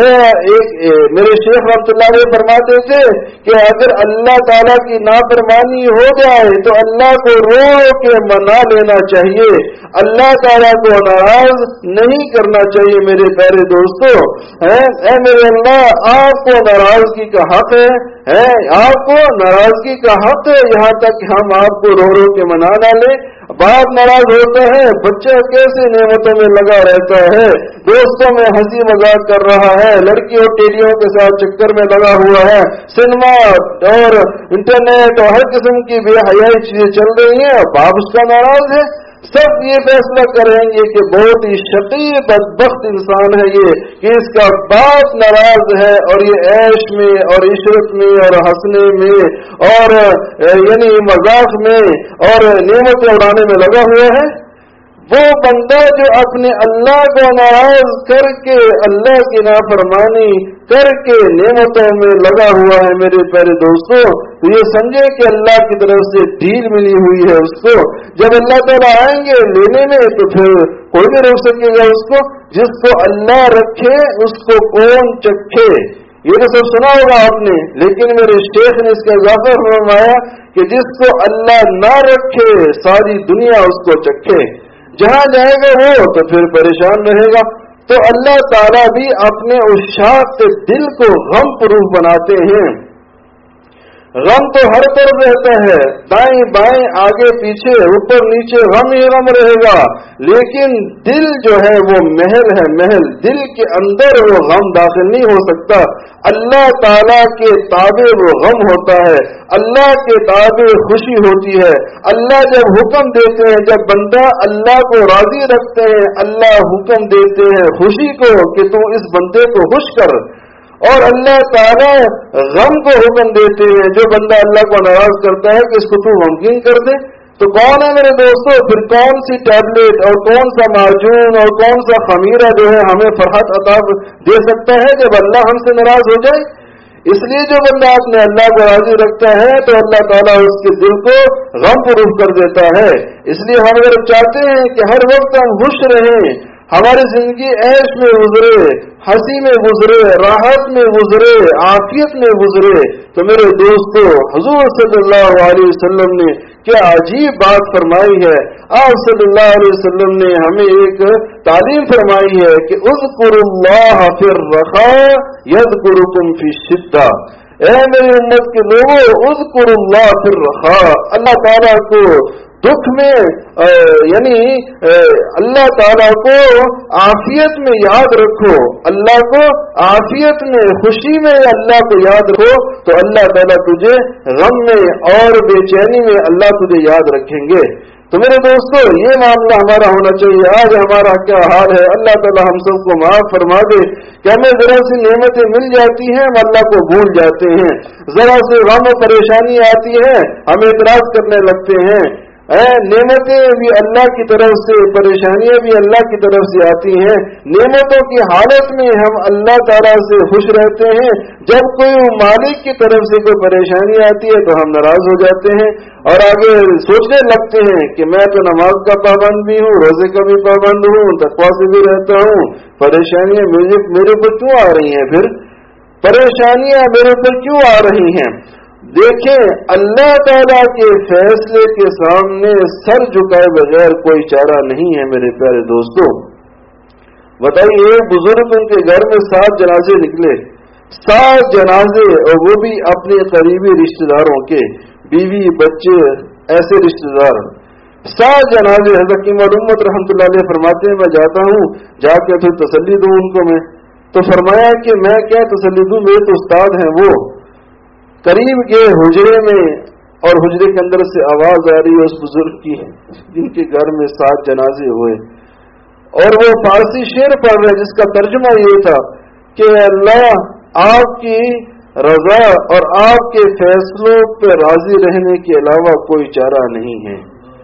मेरे शेख रहमतुल्लाह अलैह फरमाते थे कि अगर अल्लाह ताला की नाफरमानी हो जाए तो अल्लाह को रो के मना लेना चाहिए, अल्लाह ताला को नाराज नहीं करना चाहिए। मेरे प्यारे दोस्तों, मेरे अल्लाह आपको नाराजगी का हक है, आपको नाराजगी का हक है, यहाँ तक हम आपको रो रो के मना ना ले। बाप नाराज होता है, बच्चा कैसे नेमतों में लगा रहता है, दोस्तों में हंसी मजाक कर रहा है, लड़कियों टेलियों के साथ चक्कर में लगा हुआ है, सिनेमा और इंटरनेट और हर किस्म की बेहयाई चीजें चल रही हैं, बाप उसका नाराज है। सब ये फैसला करेंगे कि बहुत ही शकी बदबख्त इंसान है ये, कि इसका बाप नाराज है और ये ऐश में और इशरत में और हंसने में और यानी मजाक में और नेमतें उड़ाने में लगा हुआ है। وہ بندہ جو اپنے اللہ کو ناراض کر کے اللہ کی نافرمانی کر کے نعمتوں میں لگا ہوا ہے میرے پیارے دوستوں، تو یہ سمجھے کہ اللہ کی طرف سے ڈھیل ملی ہوئی ہے اس کو. جب اللہ تعالیٰ آئیں گے لینے میں تو پھر کوئی نہیں روک سکے گا اس کو. جس کو اللہ رکھے اس کو کون چکھے، یہ تو سب سنا ہوگا آپ نے، لیکن میرے شیخ نے اس کا اضافہ فرمایا کہ جس کو اللہ نہ رکھے ساری دنیا اس کو چکھے. جہاں جائے گا وہ تو پھر پریشان رہے گا. تو اللہ تعالیٰ بھی اپنے اس شاخ سے دل کو غم پروف بناتے ہیں. غم تو ہر طرف رہتا ہے، دائیں بائیں آگے پیچھے اوپر نیچے غم ہی غم رہے گا، لیکن دل جو ہے وہ محل ہے، محل. دل کے اندر وہ غم داخل نہیں ہو سکتا. اللہ تعالیٰ کے تابع وہ غم ہوتا ہے، اللہ کے تابع خوشی ہوتی ہے. اللہ جب حکم دیتے ہیں، جب بندہ اللہ کو راضی رکھتے ہیں، اللہ حکم دیتے ہیں خوشی کو کہ تو اس بندے کو خوش کر، اور اللہ تعالیٰ غم کو حکم دیتے ہیں جو بندہ اللہ کو ناراض کرتا ہے کہ اس کو تو غمگین کر دے. تو کون ہے میرے دوستو، پھر کون سی ٹیبلٹ اور کون سا معجون اور کون سا خمیرہ جو ہے ہمیں فرحت عطا دے سکتا ہے جب اللہ ہم سے ناراض ہو جائے. اس لیے جو بندہ اپنے اللہ کو راضی رکھتا ہے تو اللہ تعالیٰ اس کے دل کو غم پروف کر دیتا ہے. اس لیے ہم اگر چاہتے ہیں کہ ہر وقت ہم خوش رہیں، ہماری زندگی عیش میں گزرے، ہنسی میں گزرے، راحت میں گزرے، عافیت میں گزرے، تو میرے دوستو حضور صلی اللہ علیہ وسلم نے کیا عجیب بات فرمائی ہے. آپ صلی اللہ علیہ وسلم نے ہمیں ایک تعلیم فرمائی ہے کہ اذکروا اللہ فی الرخاء یذکرکم فی الشدہ. اے میری امت کے لوگوں، اذکروا اللہ فی الرخاء، اللہ تعالیٰ کو دکھ میں یعنی اللہ تعالیٰ کو عافیت میں یاد رکھو، اللہ کو عافیت میں خوشی میں اللہ کو یاد رکھو تو اللہ تعالیٰ تجھے غم میں اور بے چینی میں اللہ تجھے یاد رکھیں گے. تو میرے دوستو یہ معاملہ ہمارا ہونا چاہیے. آج ہمارا کیا حال ہے، اللہ تعالیٰ ہم سب کو معاف فرما دے کہ ہمیں ذرا سی نعمتیں مل جاتی ہیں ہم اللہ کو بھول جاتے ہیں، ذرا سے غم و پریشانی آتی ہے ہم اعتراض کرنے لگتے ہیں. نعمتیں بھی اللہ کی طرف سے، پریشانیاں بھی اللہ کی طرف سے آتی ہیں. نعمتوں کی حالت میں ہم اللہ تعالیٰ سے خوش رہتے ہیں، جب کوئی مالک کی طرف سے کوئی پریشانی آتی ہے تو ہم ناراض ہو جاتے ہیں اور آگے سوچنے لگتے ہیں کہ میں تو نماز کا پابند بھی ہوں، روزے کا بھی پابند ہوں، تقویٰ سے بھی رہتا ہوں، پریشانیاں میرے اوپر کیوں آ رہی ہیں؟ پھر پریشانیاں میرے اوپر کیوں آ رہی ہیں؟ دیکھیں اللہ تعالیٰ کے فیصلے کے سامنے سر جھکائے بغیر کوئی چارہ نہیں ہے. میرے پیارے دوستوں بتائیے، ایک بزرگ ان کے گھر میں 7 جنازے نکلے، 7 جنازے، اور وہ بھی اپنے قریبی رشتہ داروں کے، بیوی بچے ایسے رشتہ دار. 7 جنازے. حضرت قیمت امت رحمۃ اللہ علیہ فرماتے ہیں میں جاتا ہوں، جا کے پھر تسلی دوں ان کو. میں تو فرمایا کہ میں کیا تسلی دوں، میرے تو استاد ہیں. وہ قریب کے حجرے میں اور حجرے کے اندر سے آواز آ رہی ہے اس بزرگ کی جن کے گھر میں 7 جنازے ہوئے، اور وہ فارسی شعر پڑھ رہے جس کا ترجمہ یہ تھا کہ اللہ آپ کی رضا اور آپ کے فیصلوں پہ راضی رہنے کے علاوہ کوئی چارہ نہیں ہے،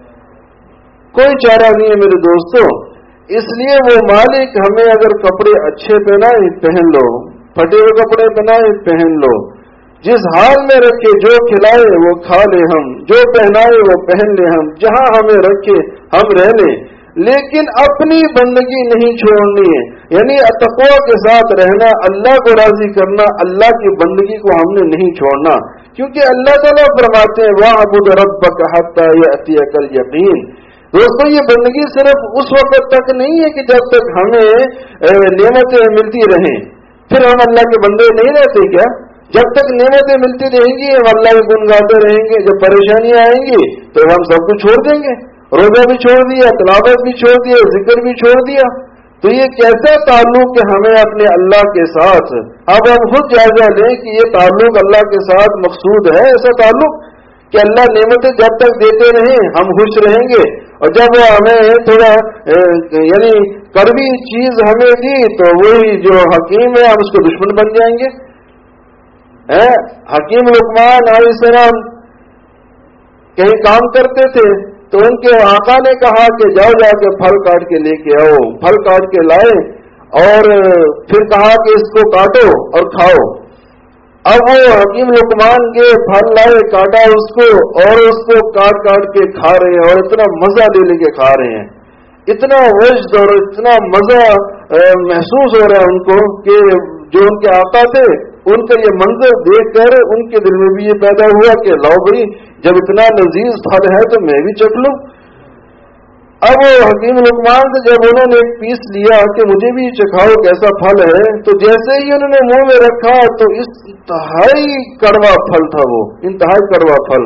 کوئی چارہ نہیں ہے میرے دوستوں. اس لیے وہ مالک ہمیں اگر کپڑے اچھے پہنائے پہن لو، پھٹے ہوئے کپڑے پہنائے پہن لو، جس حال میں رکھے، جو کھلائے وہ کھا لے ہم، جو پہنائے وہ پہن لے ہم، جہاں ہمیں رکھے ہم رہ لیں، لیکن اپنی بندگی نہیں چھوڑنی ہے. یعنی تقویٰ کے ساتھ رہنا، اللہ کو راضی کرنا، اللہ کی بندگی کو ہم نے نہیں چھوڑنا، کیونکہ اللہ تعالیٰ فرماتے ہیں وَاعْبُدْ رَبَّكَ حَتَّى يَأْتِيَكَ الْيَقِينُ. دوستو یہ بندگی صرف اس وقت تک نہیں ہے کہ جب تک ہمیں نعمتیں ملتی رہیں، پھر ہم اللہ کے بندے نہیں رہتے کیا؟ جب تک نعمتیں ملتی رہیں گی ہم اللہ کے گن گاتے رہیں گے، جب پریشانیاں آئیں گی تو ہم سب کچھ چھوڑ دیں گے، روزہ بھی چھوڑ دیا، تلاوت بھی چھوڑ دیا، ذکر بھی چھوڑ دیا. تو یہ کیسا تعلق کہ ہمیں اپنے اللہ کے ساتھ، اب ہم خود جائزہ لیں کہ یہ تعلق اللہ کے ساتھ مقصود ہے؟ ایسا تعلق کہ اللہ نعمتیں جب تک دیتے رہیں ہم خوش رہیں گے، اور جب وہ ہمیں تھوڑا یعنی کڑوی چیز ہمیں دی تو وہی جو حکیم ہے ہم اس کو دشمن بن جائیں گے. حکیم لقمان علیہ السلام کہیں کام کرتے تھے تو उनके आका ने कहा कि जाओ जाके फल काट के लेके आओ। फल काट के लाए और फिर कहा कि इसको काटो और खाओ। अब वो हकीम लुकमान के फल लाए, काटा उसको और उसको काट काट के खा रहे हैं और इतना मजा ले लेके खा रहे हैं, इतना वजद और इतना मजा महसूस हो रहा है उनको कि जो उनके आका थे उनका ये मंजर देखकर उनके दिल में भी ये पैदा हुआ कि लाओ भाई, जब इतना लजीज फल है तो मैं भी चख लूं। अब हकीम लुकमान से जब उन्होंने एक पीस लिया कि मुझे भी चखाओ कैसा फल है, तो जैसे ही उन्होंने मुंह में रखा तो इस इंतहाई कड़वा फल था, वो इंतहाई कड़वा फल।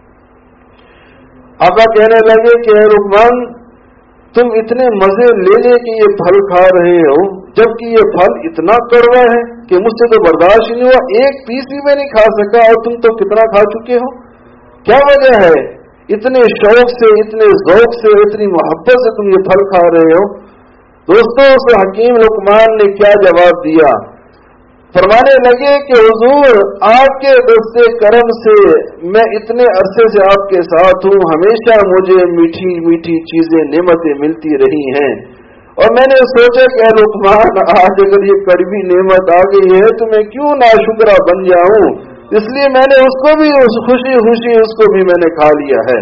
आका कहने लगे कि लुकमान, तुम इतने मजे ले ले कि ये फल खा रहे हो, जबकि ये फल इतना कड़वा है कि मुझसे तो बर्दाश्त ही नहीं हुआ, एक पीस भी मैं नहीं खा सका और तुम तो कितना खा चुके हो। क्या वजह है? इतने शौक से, इतने ज़ौक़ से, इतनी मोहब्बत से तुम ये फल खा रहे हो। दोस्तों, उस हकीम लुकमान ने क्या जवाब दिया? फरमाने लगे कि हुजूर, आपके दस्ते करम से मैं इतने अरसे से आपके साथ हूँ, हमेशा मुझे मीठी मीठी चीजें, नेमतें मिलती रही हैं, और मैंने सोचा कि लुकमान, आज अगर ये कड़वी नेमत आ गई है तो मैं क्यों नाशुक्रा बन जाऊं, इसलिए मैंने उसको भी, उस खुशी खुशी उसको भी मैंने खा लिया है।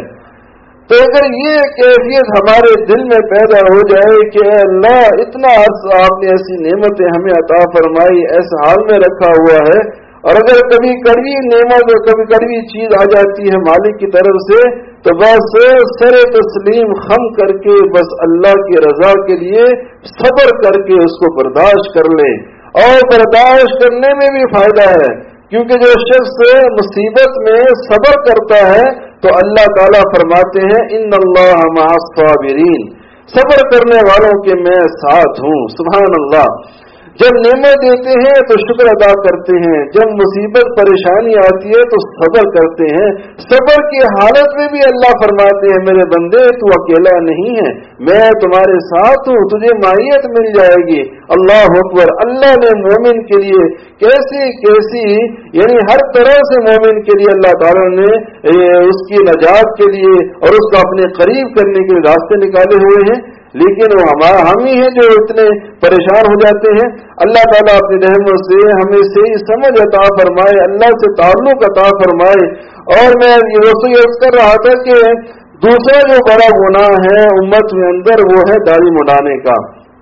तो अगर ये कैफियत हमारे दिल में पैदा हो जाए कि अल्लाह, इतना आपने ऐसी नेमतें हमें अता फरमाई, ऐसे हाल में रखा हुआ है, और अगर कभी कड़वी नेमत और कभी कड़वी चीज आ जाती है मालिक की तरफ से, तो बस सरे तस्लीम खम करके बस अल्लाह की रजा के लिए सब्र करके उसको बर्दाश्त कर ले। और बर्दाश्त करने में भी फायदा है, क्योंकि जो शख्स मुसीबत में सब्र करता है तो अल्लाह ताला फरमाते हैं, इन्नल्लाह मअस साबिरीन, सब्र करने वालों के मैं साथ हूँ। सुभान अल्लाह। जब नेमत देते हैं तो शुक्र अदा करते हैं, जब मुसीबत परेशानी आती है तो सब्र करते हैं। सब्र की हालत में भी अल्लाह फरमाते हैं, मेरे बंदे तू अकेला नहीं है, मैं तुम्हारे साथ हूँ, तुझे मायत मिल जाएगी। अल्लाह अकबर। अल्लाह ने मोमिन के लिए कैसी कैसी, यानी हर तरह से मोमिन के लिए अल्लाह ताला ने उसकी नजात के लिए और उसको अपने करीब करने के लिए रास्ते निकाले हुए हैं, लेकिन वो हम ही हैं जो इतने परेशान हो जाते हैं। अल्लाह ताला अपनी रहमत से हमें सही समझ अता फरमाए, अल्लाह से ताल्लुक अता फरमाए। और मैं ये कर रहा था कि दूसरा जो बड़ा गुनाह है उम्मत में अंदर, वो है दाढ़ी मुंडाने का।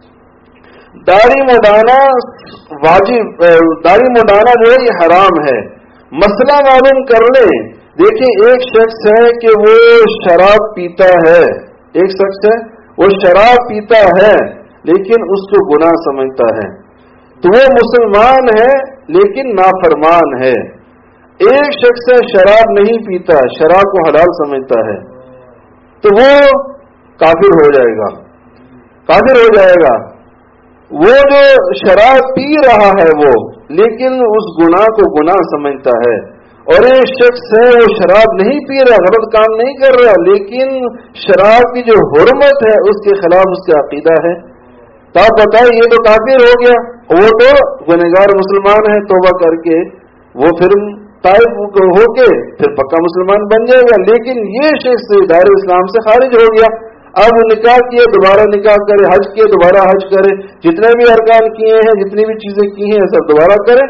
दाढ़ी मुंडाना वाजिब, दाढ़ी मुंडाना जो है ये हराम है। मसला मालूम कर ले। देखिए, एक शख्स है कि वो शराब पीता है, एक शख्स है वो शराब पीता है लेकिन उसको गुनाह समझता है, तो वो मुसलमान है लेकिन नाफरमान है। एक शख्स है शराब नहीं पीता, शराब को हलाल समझता है, तो वो काफिर हो जाएगा, काफिर हो जाएगा। वो जो शराब पी रहा है वो, लेकिन उस गुनाह को गुनाह समझता है। और एक शख्स है वो शराब नहीं पी रहा, गलत काम नहीं कर रहा, लेकिन शराब की जो हुर्मत है उसके खिलाफ उसका अकीदा है, तो आप बताइए ये तो काफिर हो गया। वो तो गुनहगार मुसलमान है, तौबा करके वो फिर ताइब होके फिर पक्का मुसलमान बन जाएगा। लेकिन ये शख्स दायरे इस्लाम से खारिज हो गया। अब निकाह किए, दोबारा निकाह करे, हज किए, दोबारा हज करे, जितने भी अरकान किए हैं, जितनी भी चीजें की हैं सब दोबारा करे।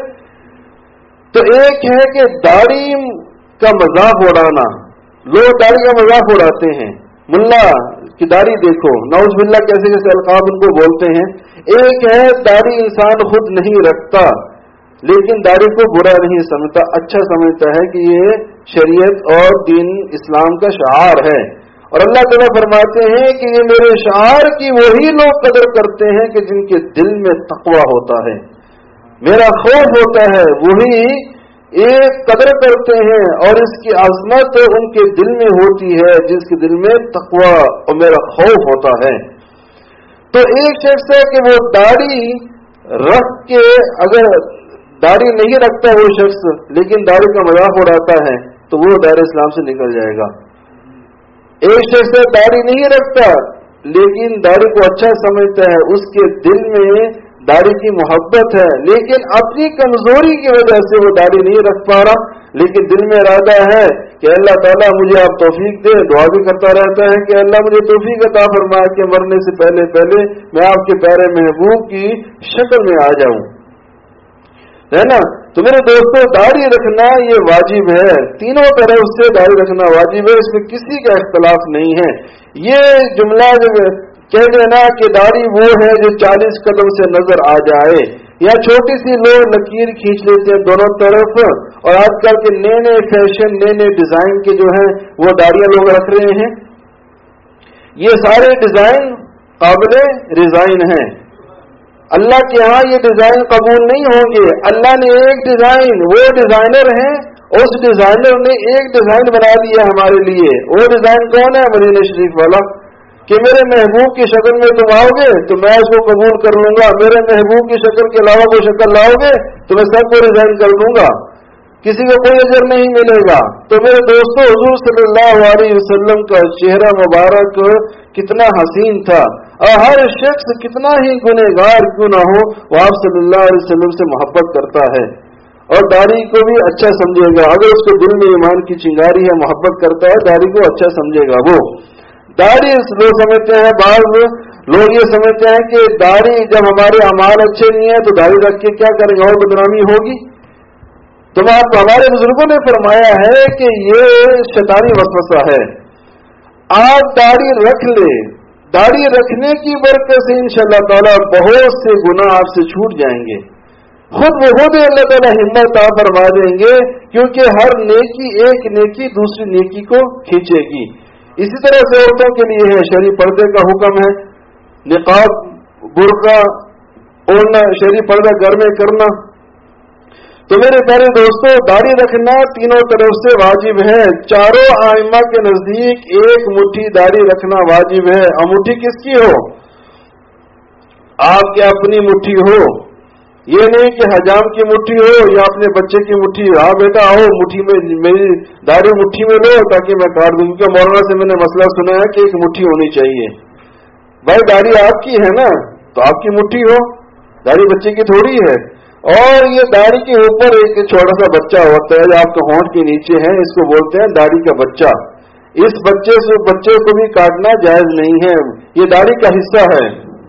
तो एक है कि दाढ़ी का मजाक उड़ाना, लोग दाढ़ी का मजाक उड़ाते हैं, मुल्ला की दाढ़ी देखो, नौज बिल्ला कैसे कैसे अलकाब उनको बोलते हैं। एक है दाढ़ी इंसान खुद नहीं रखता लेकिन दाढ़ी को बुरा नहीं समझता, अच्छा समझता है कि ये शरीयत और दीन इस्लाम का शआर है। और अल्लाह ताला फरमाते हैं कि ये मेरे शआर की वही लोग कदर करते हैं कि जिनके दिल में तकवा होता है, मेरा खौफ होता है, वही एक कदर करते हैं और इसकी अजमत उनके दिल में होती है जिसके दिल में तकवा और मेरा खौफ होता है। तो एक शख्स है कि वो दाढ़ी रख के, अगर दाढ़ी नहीं रखता वो शख्स लेकिन दाढ़ी का मजाक उड़ाता है तो वो दायरे इस्लाम से निकल जाएगा। एक शख्स दाढ़ी नहीं रखता लेकिन दाढ़ी को अच्छा समझता है, उसके दिल में दाढ़ी की मोहब्बत है, लेकिन अपनी कमजोरी की वजह से वो दाढ़ी नहीं रख पा रहा, लेकिन दिल में इरादा है कि अल्लाह ताला मुझे आप तौफीक दे। दुआ भी करता रहता है कि अल्लाह मुझे तौफीक अता फरमाए कि मरने से पहले पहले मैं आपके प्यारे महबूब की शक्ल में आ जाऊं, है ना। तो मेरे दोस्तों, दाढ़ी रखना ये वाजिब है, तीनों तरफ से दाढ़ी रखना वाजिब है, इसमें किसी का इख्तलाफ नहीं है। ये जुमला जब कह देना कि दाढ़ी वो है जो 40 कदम से नजर आ जाए, या छोटी सी लोग लकीर खींच लेते हैं दोनों तरफ, और आजकल के नए नए फैशन, नए नए डिजाइन के जो है वो दाढ़ियां लोग रख रहे हैं, ये सारे डिजाइन काबिले रिजाइन हैं। अल्लाह के यहाँ ये डिजाइन कबूल नहीं होंगे। अल्लाह ने एक डिजाइन, वो डिजाइनर है, उस डिजाइनर ने एक डिजाइन बना दिया हमारे लिए। वो डिजाइन कौन है? मदीना शरीफ वाला, कि मेरे महबूब की शक्ल में तुम आओगे तो मैं उसको कबूल कर लूंगा, मेरे महबूब की शक्ल के अलावा कोई शक्ल लाओगे तो मैं सबको रिजाइन कर दूंगा, किसी को कोई अजर नहीं मिलेगा। तो मेरे दोस्तों, हुजूर सल्लल्लाहु अलैहि वसल्लम का चेहरा मुबारक कितना हसीन था, और हर शख्स कितना ही गुनहगार क्यों ना हो, वो आप सल्लल्लाहु अलैहि वसल्लम से मोहब्बत करता है और दाढ़ी को भी अच्छा समझेगा। अगर उसके दिल में ईमान की चिंगारी है, मोहब्बत करता है, दाढ़ी को अच्छा समझेगा। वो दाढ़ी लोग समझते हैं, बाज लोग ये समझते हैं कि दाढ़ी जब हमारे अमाल अच्छे नहीं है तो दाढ़ी रख के क्या करेंगे, और बदनामी होगी। तो हमारे बुजुर्गों ने फरमाया है कि ये शैतानी वसवसा है। आप दाढ़ी रख ले, दाढ़ी रखने की बरकत से इंशाअल्लाह ताला बहुत से गुनाह आपसे छूट जाएंगे, खुद अल्लाह ताला हिम्मत आप फरमा देंगे, क्योंकि हर नेकी एक नेकी दूसरी नेकी को खींचेगी। इसी तरह से औरतों के लिए है, शरई पर्दे का हुक्म है, निकाब बुर्का ओढ़ना, शरई पर्दा घर में करना। तो मेरे प्यारे दोस्तों, दाढ़ी रखना तीनों तरफ से वाजिब है। चारों आइम्मा के नजदीक एक मुट्ठी दाढ़ी रखना वाजिब है। और मुट्ठी किसकी हो? आपकी अपनी मुट्ठी हो, ये नहीं कि हजाम की मुट्ठी हो या अपने बच्चे की मुट्ठी। हाँ बेटा आओ, मुट्ठी में मेरी दाढ़ी मुट्ठी में लो ताकि मैं काट दूं, क्योंकि मौलाना से मैंने मसला सुना है कि एक मुट्ठी होनी चाहिए। भाई दाढ़ी आपकी है ना, तो आपकी मुट्ठी हो, दाढ़ी बच्चे की थोड़ी है। और ये दाढ़ी के ऊपर एक छोटा सा बच्चा होता है जो आपके होंठ के नीचे है, इसको बोलते हैं दाढ़ी का बच्चा। इस बच्चे को भी काटना जायज नहीं है, ये दाढ़ी का हिस्सा है।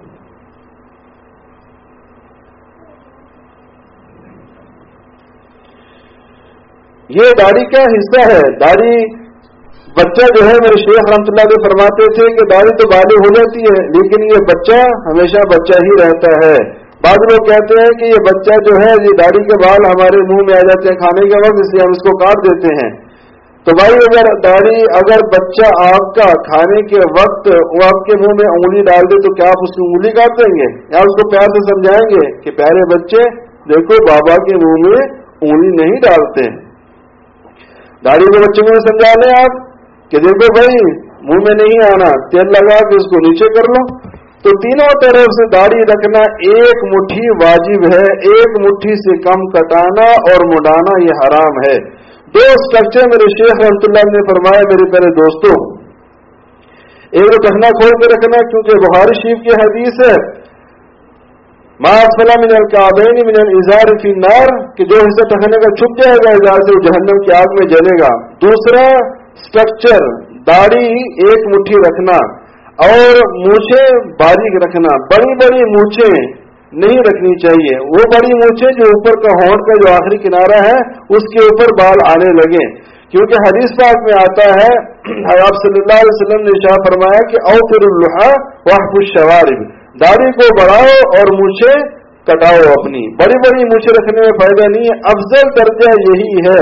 ये दाढ़ी का हिस्सा है। दाढ़ी बच्चा जो है, मेरे शेख रहमतुल्लाह अलैह फरमाते थे कि दाढ़ी तो बालिग हो जाती है, लेकिन ये बच्चा हमेशा बच्चा ही रहता है। बाद लोग कहते हैं कि ये बच्चा जो है, ये दाढ़ी के बाल हमारे मुंह में आ जाते हैं खाने के वक्त, इसलिए हम इसको काट देते हैं। तो भाई अगर बच्चा आपका खाने के वक्त वो आपके मुंह में उंगली डाल दे तो क्या आप उसकी उंगली काट देंगे, या उसको प्यार से समझाएंगे कि प्यारे बच्चे देखो बाबा के मुंह में उंगली नहीं डालते। दाढ़ी के बच्चे को समझा लें आप कि देखो भाई मुंह में नहीं आना, तेल लगा के उसको नीचे कर लो। तो तीनों तरफ से दाढ़ी रखना एक मुट्ठी वाजिब है, एक मुट्ठी से कम कटाना और मुड़ाना ये हराम है। दो स्ट्रक्चर मेरे शेख रहमतुल्लाह ने फरमाया मेरे प्यारे दोस्तों, एक तो टखना खोल के रखना, क्योंकि बुखारी शरीफ की हदीस है मा असफला मिनल काबैन मिनल इज़ार फी नार, कि जो हिस्सा टखने का छुप जाएगा इज़ार से वो जहन्नम की आग में जलेगा। दूसरा स्ट्रक्चर दाढ़ी एक मुट्ठी रखना और मूछे बारीक रखना। बड़ी बड़ी मूछे नहीं रखनी चाहिए, वो बड़ी मूछे जो ऊपर का होंठ का जो आखिरी किनारा है उसके ऊपर बाल आने लगे, क्योंकि हदीस पाक में आता है आप सल्लल्लाहु अलैहि वसल्लम ने इरशाद फरमाया कि औफिरुल लुहा वहफुश शवारिब, दाढ़ी को बढ़ाओ और मूछे कटाओ अपनी। बड़ी बड़ी मूछे रखने में फायदा नहीं है, अफजल दर्जा यही है।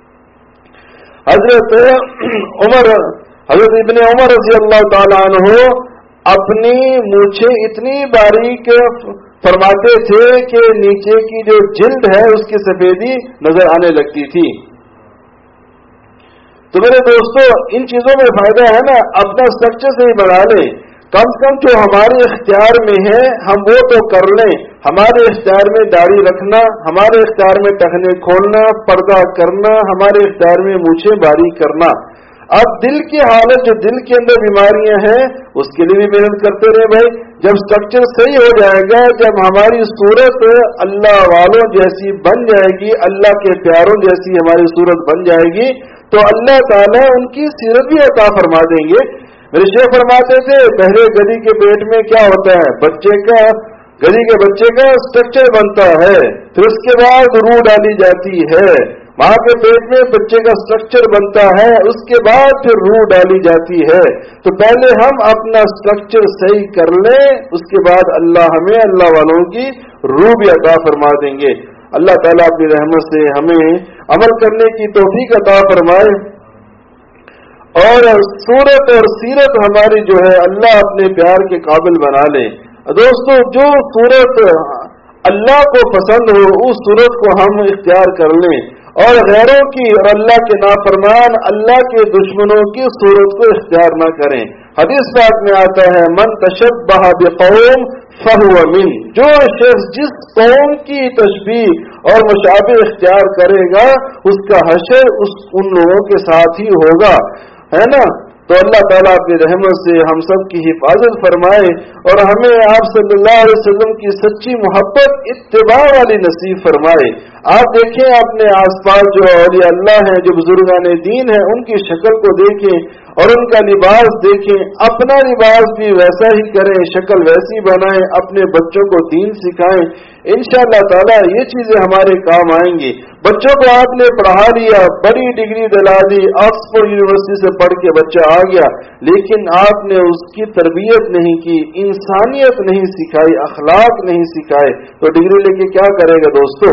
हजरत इब्ने उमर रज़ी अल्लाह ताला अन्हु अपनी मूछे इतनी बारीक फरमाते थे कि नीचे की जो जिल्द है उसकी सफेदी नजर आने लगती थी। तो मेरे दोस्तों, इन चीजों में फायदा है ना, अपना स्ट्रक्चर से ही बढ़ा लें। कम से कम जो हमारे इख्तियार में है हम वो तो कर लें। हमारे इख्तियार में दाढ़ी रखना, हमारे इख्तियार में टखने खोलना, पर्दा करना, हमारे इख्तियार में मूछें बारीक करना। اب دل کی حالت جو دل کے اندر بیماریاں ہیں اس کے لیے بھی محنت کرتے رہے بھائی. جب اسٹرکچر صحیح ہو جائے گا، جب ہماری صورت اللہ والوں جیسی بن جائے گی، اللہ کے پیاروں جیسی ہماری صورت بن جائے گی، تو اللہ تعالیٰ ان کی سیرت بھی عطا فرما دیں گے. میرے شیخ فرماتے تھے پہلے گدی کے پیٹ میں کیا ہوتا ہے، گدی کے بچے کا اسٹرکچر بنتا ہے، پھر اس کے بعد روح ڈالی جاتی ہے. ماں کے پیٹ میں بچے کا اسٹرکچر بنتا ہے، اس کے بعد پھر روح ڈالی جاتی ہے. تو پہلے ہم اپنا اسٹرکچر صحیح کر لیں، اس کے بعد اللہ ہمیں اللہ والوں کی روح بھی عطا فرما دیں گے. اللہ تعالیٰ اپنی رحمت سے ہمیں عمل کرنے کی توفیق عطا فرمائے، اور صورت اور سیرت ہماری جو ہے اللہ اپنے پیار کے قابل بنا لے. دوستو، جو صورت اللہ کو پسند ہو اس صورت کو ہم اختیار کر لیں، اور غیروں کی اور اللہ کے نافرمان اللہ کے دشمنوں کی صورت کو اختیار نہ کریں. حدیث پاک میں آتا ہے من تشبہ بقوم فہو من، جو شخص جس قوم کی تشبیہ اور مشابہ اختیار کرے گا اس کا حشر ان لوگوں کے ساتھ ہی ہوگا، ہے نا. تو اللہ تعالیٰ اپنی رحمت سے ہم سب کی حفاظت فرمائے، اور ہمیں آپ صلی اللہ علیہ وسلم کی سچی محبت اتباع والی نصیب فرمائے. آپ دیکھیں اپنے آس پاس جو اولیاء اللہ ہیں، جو بزرگان دین ہیں، ان کی شکل کو دیکھیں اور ان کا لباس دیکھیں، اپنا لباس بھی ویسا ہی کریں، شکل ویسی بنائیں، اپنے بچوں کو دین سکھائیں. انشاءاللہ تعالیٰ یہ چیزیں ہمارے کام آئیں گی. بچوں کو آپ نے پڑھا لیا، بڑی ڈگری دلا دی، آکسفورڈ یونیورسٹی سے پڑھ کے بچہ آ گیا، لیکن آپ نے اس کی تربیت نہیں کی، انسانیت نہیں سکھائی، اخلاق نہیں سکھائے، تو ڈگری لے کے کیا کرے گا دوستو؟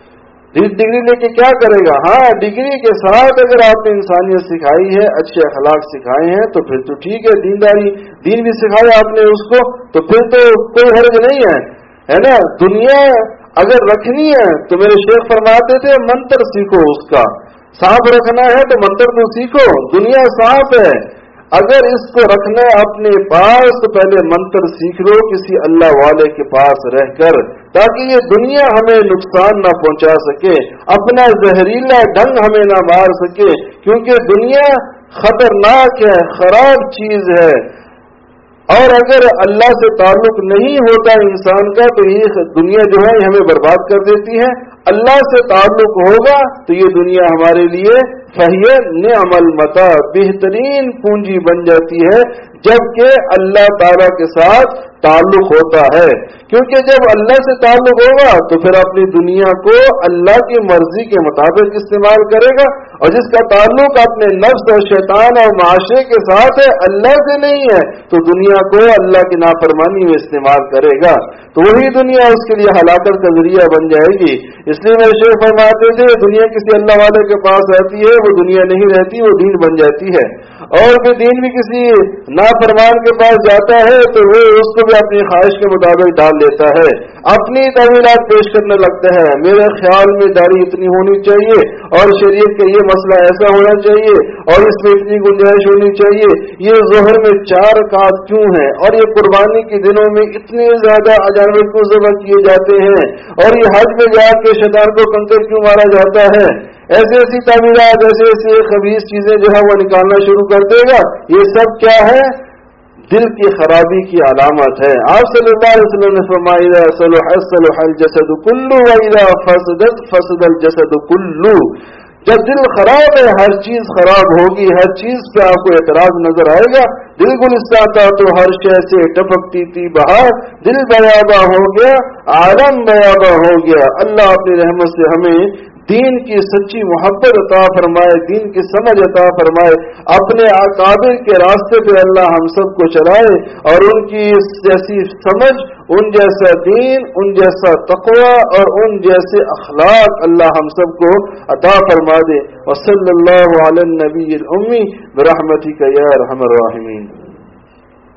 ڈگری لے کے کیا کرے گا؟ ہاں، ڈگری کے ساتھ اگر آپ نے انسانیت سکھائی ہے، اچھے اخلاق سکھائے ہیں، تو پھر تو ٹھیک ہے. دین بھی سکھایا آپ نے اس کو، تو پھر تو کوئی حرج نہیں ہے نا. دنیا اگر رکھنی ہے تو میرے شیخ فرماتے تھے منتر سیکھو، اس کا سانپ رکھنا ہے تو منتر تو سیکھو. دنیا سانپ ہے، اگر اس کو رکھنا ہے اپنے پاس تو پہلے منتر سیکھ لو کسی اللہ والے کے پاس رہ کر، تاکہ یہ دنیا ہمیں نقصان نہ پہنچا سکے، اپنا زہریلا ڈنگ ہمیں نہ مار سکے، کیونکہ دنیا خطرناک ہے، خراب چیز ہے. اور اگر اللہ سے تعلق نہیں ہوتا انسان کا تو یہ دنیا جو ہے ہمیں برباد کر دیتی ہے. اللہ سے تعلق ہوگا تو یہ دنیا ہمارے لیے فہی نعم المتاع، بہترین پونجی بن جاتی ہے، جبکہ اللہ تعالیٰ کے ساتھ تعلق ہوتا ہے. کیونکہ جب اللہ سے تعلق ہوگا تو پھر اپنی دنیا کو اللہ کی مرضی کے مطابق استعمال کرے گا، اور جس کا تعلق اپنے نفس اور شیطان اور معاشرے کے ساتھ ہے، اللہ سے نہیں ہے، تو دنیا کو اللہ کی نافرمانی میں استعمال کرے گا، تو وہی دنیا اس کے لیے ہلاکت کا ذریعہ بن جائے گی. اس لیے میرے شیخ فرماتے تھے دنیا کسی اللہ والے کے پاس رہتی ہے وہ دنیا نہیں رہتی، وہ دین بن جاتی ہے. اور پھر دین بھی کسی نافرمان کے پاس جاتا ہے تو وہ اس کو بھی اپنی خواہش کے مطابق ڈال دیتا ہے، اپنی تعویلات پیش کرنے لگتا ہے. میرے خیال میں داڑھی اتنی ہونی چاہیے، اور شریعت کا یہ مسئلہ ایسا ہونا چاہیے، اور اس میں اتنی گنجائش ہونی چاہیے. یہ ظہر میں 4 رکعت کیوں ہے، اور یہ قربانی کے دنوں میں اتنے زیادہ جانور کیوں ذبح کیے جاتے ہیں، اور یہ حج میں جا کے شیطان کو کنکر کیوں مارا جاتا ہے. ایسی تعبیرات، ایسے خبیث چیزیں جو ہے وہ نکالنا شروع کر دے گا. یہ سب کیا ہے؟ دل کی خرابی کی علامت ہے. آپ صلی اللہ علیہ وسلم نے فرمایا صلح الجسد کلو واذا فسد الجسد کلو. جب دل خراب ہے ہر چیز خراب ہوگی، ہر چیز پہ آپ کو اعتراض نظر آئے گا. دل گلستان تھا تو ہر شے سے ٹپکتی تھی بہار، دل بیابہ ہو گیا، عالم بیابہ ہو گیا. اللہ اپنی رحمت سے ہمیں دین کی سچی محبت عطا فرمائے، دین کی سمجھ عطا فرمائے، اپنے اکابر کے راستے پہ اللہ ہم سب کو چلائے، اور ان کی جیسی سمجھ، ان جیسا دین، ان جیسا تقوی اور ان جیسے اخلاق اللہ ہم سب کو عطا فرما دے. وصلی اللہ علی النبی الامی برحمتک یا ارحم الراحمین.